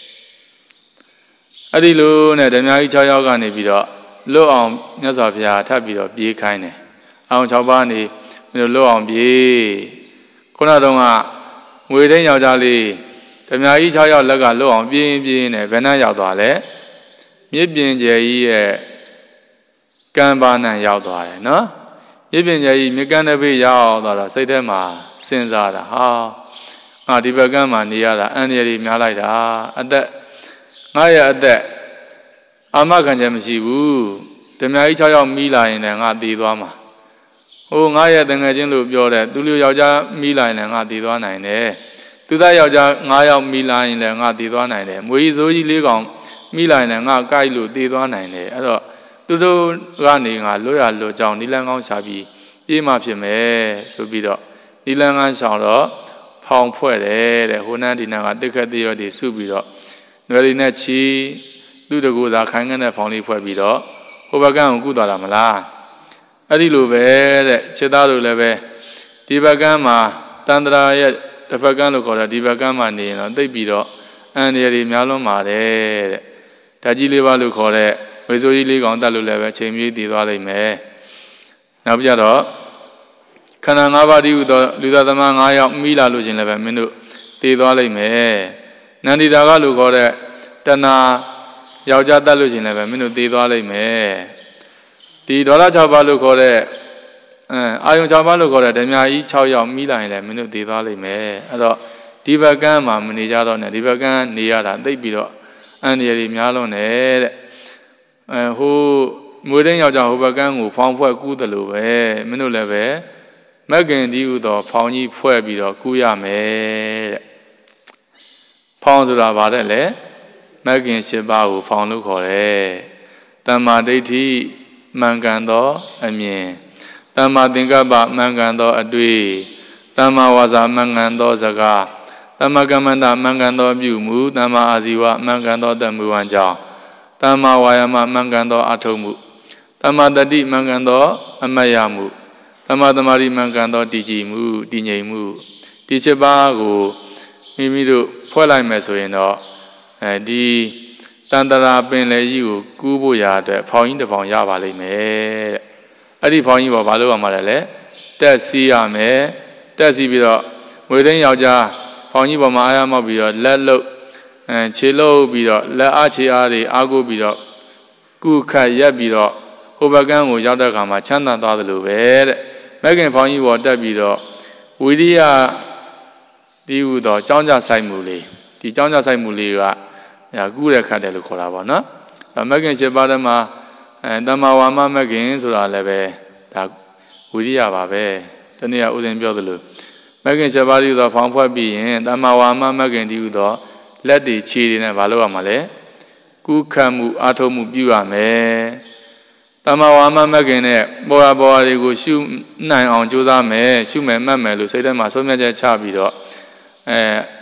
အဲ့ဒီလိုနဲ့ဓမ္မကြီး6ယောက်ကနေပြီးတော့လွတ်အောင်မြတ်စွာဘုရားထပ်ပြီးတော့ပြေးခိုင်းတယ်အာယုံ6ပါးနေလွတ်အောင်ပြေးခုနတုန်းကငွေသိန်းယောက်ျားလေးဓမ္မကြီး6ယောက်လက်ကလွတ်အောင်ပြေးနဲ့ဘယ်နှရောက်သွားလဲမြစ်ပြင်ကျယ်ကြီးရဲ့ကံပါဏံရောက်သွားတယ်နော်မြစ်ပြင်ကျယ်ကြီးမြကန်းတစ်ပိရောက်သွားတော့စိတ်ထဲမှာစဉ်းစားတာဒီဘက်ကမ်းမှာနေရတာအန္တရာယ်ကြီးများလိုက်တာအသက်ငါရဲ့အသက်အာမခံချက်မရှိဘူးဓမ္မကြီး6ယောက်မိလာရင်လည်းငါတည်သွားမှာငါရဲ့တငယ်ချင်းလို့ပြောတယ်သူလူယောက်ျားမိလာရင်လည်းငါတည်သွားနိုင်တယ်သူသားယောက်ျား9ယောက်မိလာရင်လည်းငါတည်သွားနိုင်တယ်မွေကြီးစိုးကြီး4ကောင်မိလာရင်လည်းငါကြိုက်လို့တည်သွားနိုင်တယ်အဲ့တော့သူတို့ကနေငါလွတ်ရလွတ်ကြောင်းနိလန်းကောင်းရှာပြီးပြေးမှဖြစ်မယ်ဆိုပြီးတော့နိလန်းကောင်းဆောင်တော့ဖောင်ဖွဲ့တယ်တဲ့ဟိုနန်းဒီနန်းကတိခတ်တရောတွေစုပြီးတော့နွယ်ရည်နဲ့ချီသူ့တကူသာခိုင်းတဲ့ဖောင်လေးဖွဲ့ပြီးတော့ဟိုဘက်ကကိုကုသွားတာမလားအဲ့ဒီလိုပဲတဲ့ခြေသားတို့လည်းပဲဒီဘက်ကမှာတန္တရာရဲ့တစ်ဘက်ကလို့ခေါ်တာဒီဘက်ကမှာနေရင်တော့သိပ်ပြီးတော့အန္တရာယ်တွေများလွန်းပါတယ်တဲ့ဓာကြီးလေးပါလို့ခေါ်တဲ့ဝေဆိုကြီးလေးကောင်တက်လို့လည်းပဲချိန်မြေးတည်သွားလိမ့်မယ်နောက်ပြတော့ခန္ဓာ၅ပါးတည်းဟူသောလူသားသမား9ယောက်မိလာလို့ရှင်လည်းပဲမင်းတို့တည်သွားလိမ့်မယ်နန္ဒီတာကလို့ခေါ်တဲ့တဏှာယောက်ျားတက်လို့ရှင်လည်းပဲမင်းတို့တည်သွားလိမ့်မယ်ဒီဒေါသ6ပါးလို့ခေါ်တဲ့အာယုံ6ပါးလို့ခေါ်တဲ့ဓမ္မကြီး6ယောက်မိလာရင်လည်းမင်းတို့တည်သွားလိမ့်မယ်အဲ့တော့ဒီဘက်ကမ်းမှာမနေကြတော့နဲ့ဒီဘက်ကမ်းနေရတာသိပ်ပြီးတော့အန္တရာယ်ကြီးများလွန်းတယ်တဲ့ဟိုမွေးတဲ့ယောက်ျားဟိုဘက်ကမ်းကိုဖောင်းဖွဲ့ကူးတယ်လို့ပဲမင်းတို့လည်းပဲမက္ကင်ဒီဟုသောဖောင်းကြီးဖွဲ့ပြီးတော့ကူးရမယ်တဲ့ဖောင်းဆိုတာဗါတဲ့လေမက္ကင်7ပါးကိုဖောင်းလို့ခေါ်တယ်တမ္မာဒိဋ္ဌိမှန်ကန်သောအမြင်တမ္မာသင်္ကပ္ပမှန်ကန်သောအတွေ့တမ္မာဝါစာမှန်ကန်သောစကားတမ္မာကမ္မန္တမှန်ကန်သောပြုမှုတမ္မာအာဇီဝမှန်ကန်သောတမှုဝံကြောင့်တမ္မာဝါယမမှန်ကန်သောအထုံးမှုတမ္မာတတိမှန်ကန်သောအမတ်ရမှုတမ္မာသမာဓိမှန်ကန်သောတည်ကြည်မှုတည်ငြိမ်မှုဒီ7ပါးကိုမိမိတို့ဖွဲ့လိုက်မယ်ဆိုရင်တော့ဒီတန်တရာပင်လေကြီးကိုကူးဖို့ရတဲ့ဖောင်ကြီးတစ်ဖောင်ရပါလိမ့်မယ်တဲ့အဲ့ဒီဖောင်ကြီးပေါ်ဘာလို့ရမှာလဲတက်စီးရမယ်တက်စီးပြီးတော့ငွေသိန်းယောက်ျားဖောင်ကြီးပေါ်မှာအားရမောက်ပြီးတော့လက်လုတ်ခြေလုတ်ပြီးတော့လက်အားခြေအားတွေအားကိုပြီးတော့ကုခတ်ရက်ပြီးတော့ဟိုဘက်ကန်းကိုရောက်တဲ့အခါမှာချမ်းသာသွားသလိုပဲတဲ့မက္ကင်ဖောင်ကြီးပေါ်တက်ပြီးတော့ဝိရိယဒီဟုသောကြောင်းကြဆိုင်မှုလေးဒီကြောင်းကြဆိုင်မှုလေးကကူးရခတ်တယ်လို့ခေါ်တာပေါ့နော်မက္ကင်7ပါးထဲမှာတမ္မာဝါမမက္ကင်ဆိုတာလည်းပဲဒါဝိရိယပါပဲတနည်းဥစဉ်ပြောသလိုမက္ကင်7ပါးဒီဟုသောဖောင်ဖွဲ့ပြီးရင်တမ္မာဝါမမက္ကင်ဒီဟုသောလက်တွေခြေတွေနဲ့မလုပ်ရမှာလဲကူးခတ်မှုအာထုံမှုပြုရမယ်တမ္မာဝါမမက္ကင်နဲ့ပေါ်ရာတွေကိုရှုနိုင်အောင်ကြိုးစားမယ်ရှုမယ်မှတ်မယ်လို့စိတ်ထဲမှာဆုံးဖြတ်ချက်ချပြီးတော့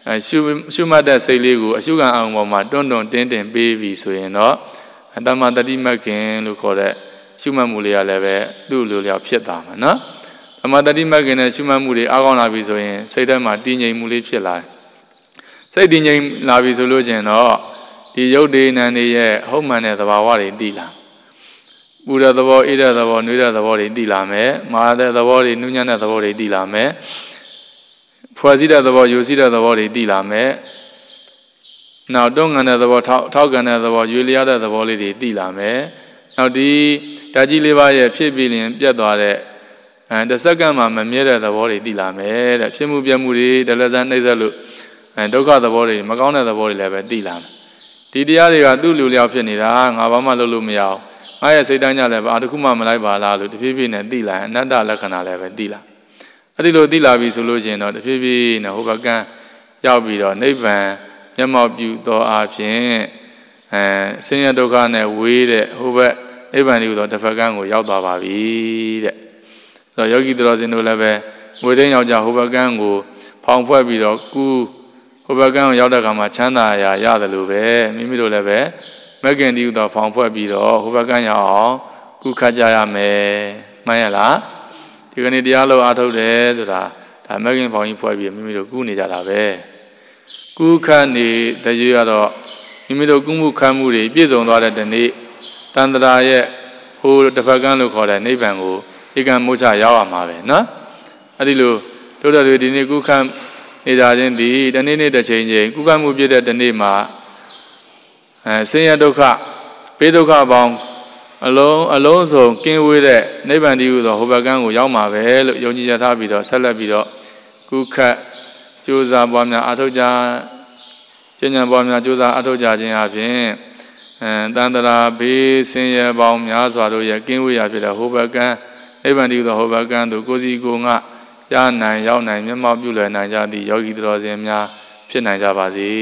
ရှုမှတ်တဲ့စိတ်လေးကိုအရှုခံအောင်ပေါ်မှာတွန်းတွန်းတင်းတင်းပေးပြီးဆိုရင်တော့တမ္မာတတိမဂ်ခင်လို့ခေါ်တဲ့ရှုမှတ်မှုလေးကလည်းပဲသူ့လိုလျောက်ဖြစ်သွားမှာနော်တမ္မာတတိမဂ်ခင်နဲ့ရှုမှတ်မှုတွေအားကောင်းလာပြီဆိုရင်စိတ်ထဲမှာတည်ငြိမ်မှုလေးဖြစ်လာစိတ်တည်ငြိမ်လာပြီဆိုလို့ကျင်တော့ဒီယုတ်ဒေနံတွေရဲ့ဟုတ်မှန်တဲ့သဘာဝတွေသိလာပူတဲ့သဘောအေးတဲ့သဘောနှွေးတဲ့သဘောတွေသိလာမယ်မာတဲ့သဘောတွေနုညံ့တဲ့သဘောတွေသိလာမယ်ဖွဲ့စည်းတဲ့သဘောယူစည်းတဲ့သဘောတွေသိလာမယ်နောက်တွန်းကန်တဲ့သဘောထောက်ကန်တဲ့သဘောရွေလျားတဲ့သဘောလေးတွေသိလာမယ်နောက်ဒီဓာတ်ကြီးလေးပါးရဲ့ဖြစ်ပြီးရင်ပြတ်သွားတဲ့တစ်စက္ကန့်မှမမြဲတဲ့သဘောတွေသိလာမယ်တဲ့ဖြစ်မှုပြတ်မှုတွေဒလဇန်နှိမ့်သက်လို့ဒုက္ခသဘောတွေမကောင်းတဲ့သဘောတွေလည်းပဲသိလာမယ်ဒီတရားတွေကသူ့လူလျောက်ဖြစ်နေတာငါဘာမှလုပ်လို့မရအောင်ငါရဲ့စိတ်တိုင်းကြလည်းဘာတစ်ခုမှမလိုက်ပါလားလို့တဖြည်းဖြည်းနဲ့သိလာအနတ္တလက္ခဏာလည်းပဲသိလာအဲ့ဒီလိုသိလာပြီဆိုလို့ရှိရင်တော့တဖြည်းဖြည်းနဲ့ဟိုဘကံရောက်ပြီးတော့နိဗ္ဗာန်မျက်မှောက်ပြုသောအဖြစ်ဆင်းရဲဒုက္ခနဲ့ဝေးတဲ့ဟိုဘက်နိဗ္ဗာန်ဒီလိုတစ်ဖက်ကံကိုရောက်သွားပါပြီတဲ့ဆိုတော့ယောဂီတော်စင်တို့လည်းပဲငွေသိန်းယောက်ျားဟိုဘကံကိုဖောင်ဖွဲ့ပြီးတော့ကူဟိုဘကံကိုရောက်တဲ့အခါမှာချမ်းသာရာရတယ်လို့ပဲမိမိတို့လည်းပဲမဂ္ဂင်ဒီဥသောဖောင်ဖွဲ့ပြီးတော့ဟိုဘကံရောက်အောင်ကုခတ်ကြရမယ်မှန်ရလားဒီကနေ့တရားလို့အားထုတ်တယ်ဆိုတာဒါမဂ္ဂင်ဖောင်ကြီးဖွဲ့ပြီးမိမိတို့ကုနေကြတာပဲကုခတ်နေတဲ့ရွေးကတော့မိမိတို့ကုမှုခတ်မှုတွေပြည့်စုံသွားတဲ့ဒီနေ့တန်ត្រာရဲ့ဟိုတစ်ဖက်ကံလို့ခေါ်တဲ့နိဗ္ဗာန်ကိုဧကံမိုချရောက်ရမှာပဲနော်အဲ့ဒီလိုတို့တော်တွေဒီနေ့ကုခတ်နေကြခြင်းဒီတနေ့နေ့တစ်ချိန်ချင်းကုခတ်မှုပြည့်တဲ့ဒီနေ့မှာဆင်းရဲဒုက္ခဘေးဒုက္ခပေါင်းအလုံးစုံကင်းဝေးတဲ့နိဗ္ဗာန်တည်းဟူသောဟိုဘကံကိုရောက်မှာပဲလို့ယုံကြည်ရထားပြီးတော့ဆက်လက်ပြီးတော့ကုခတ်ကြိုးစားပွားများအထောက်ကြကျင့်ကြံပွားများကြိုးစားအထောက်ကြခြင်းအပြင်တန်တရာဘေးဆင်းရဲပေါင်းများစွာတို့ရဲ့ကင်းဝေးရာဖြစ်တဲ့ဟိုဘကံနိဗ္ဗာန်တည်းဟူသောဟိုဘကံသို့ကိုယ်စီကိုယ်ငါရနိုင်ရောက်နိုင်မျက်မှောက်ပြုလွယ်နိုင်ကြသည့်ယောဂီတော်စင်များဖြစ်နိုင်ကြပါစေ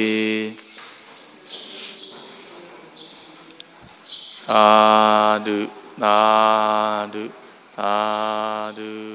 သာဓုသာဓုသာဓု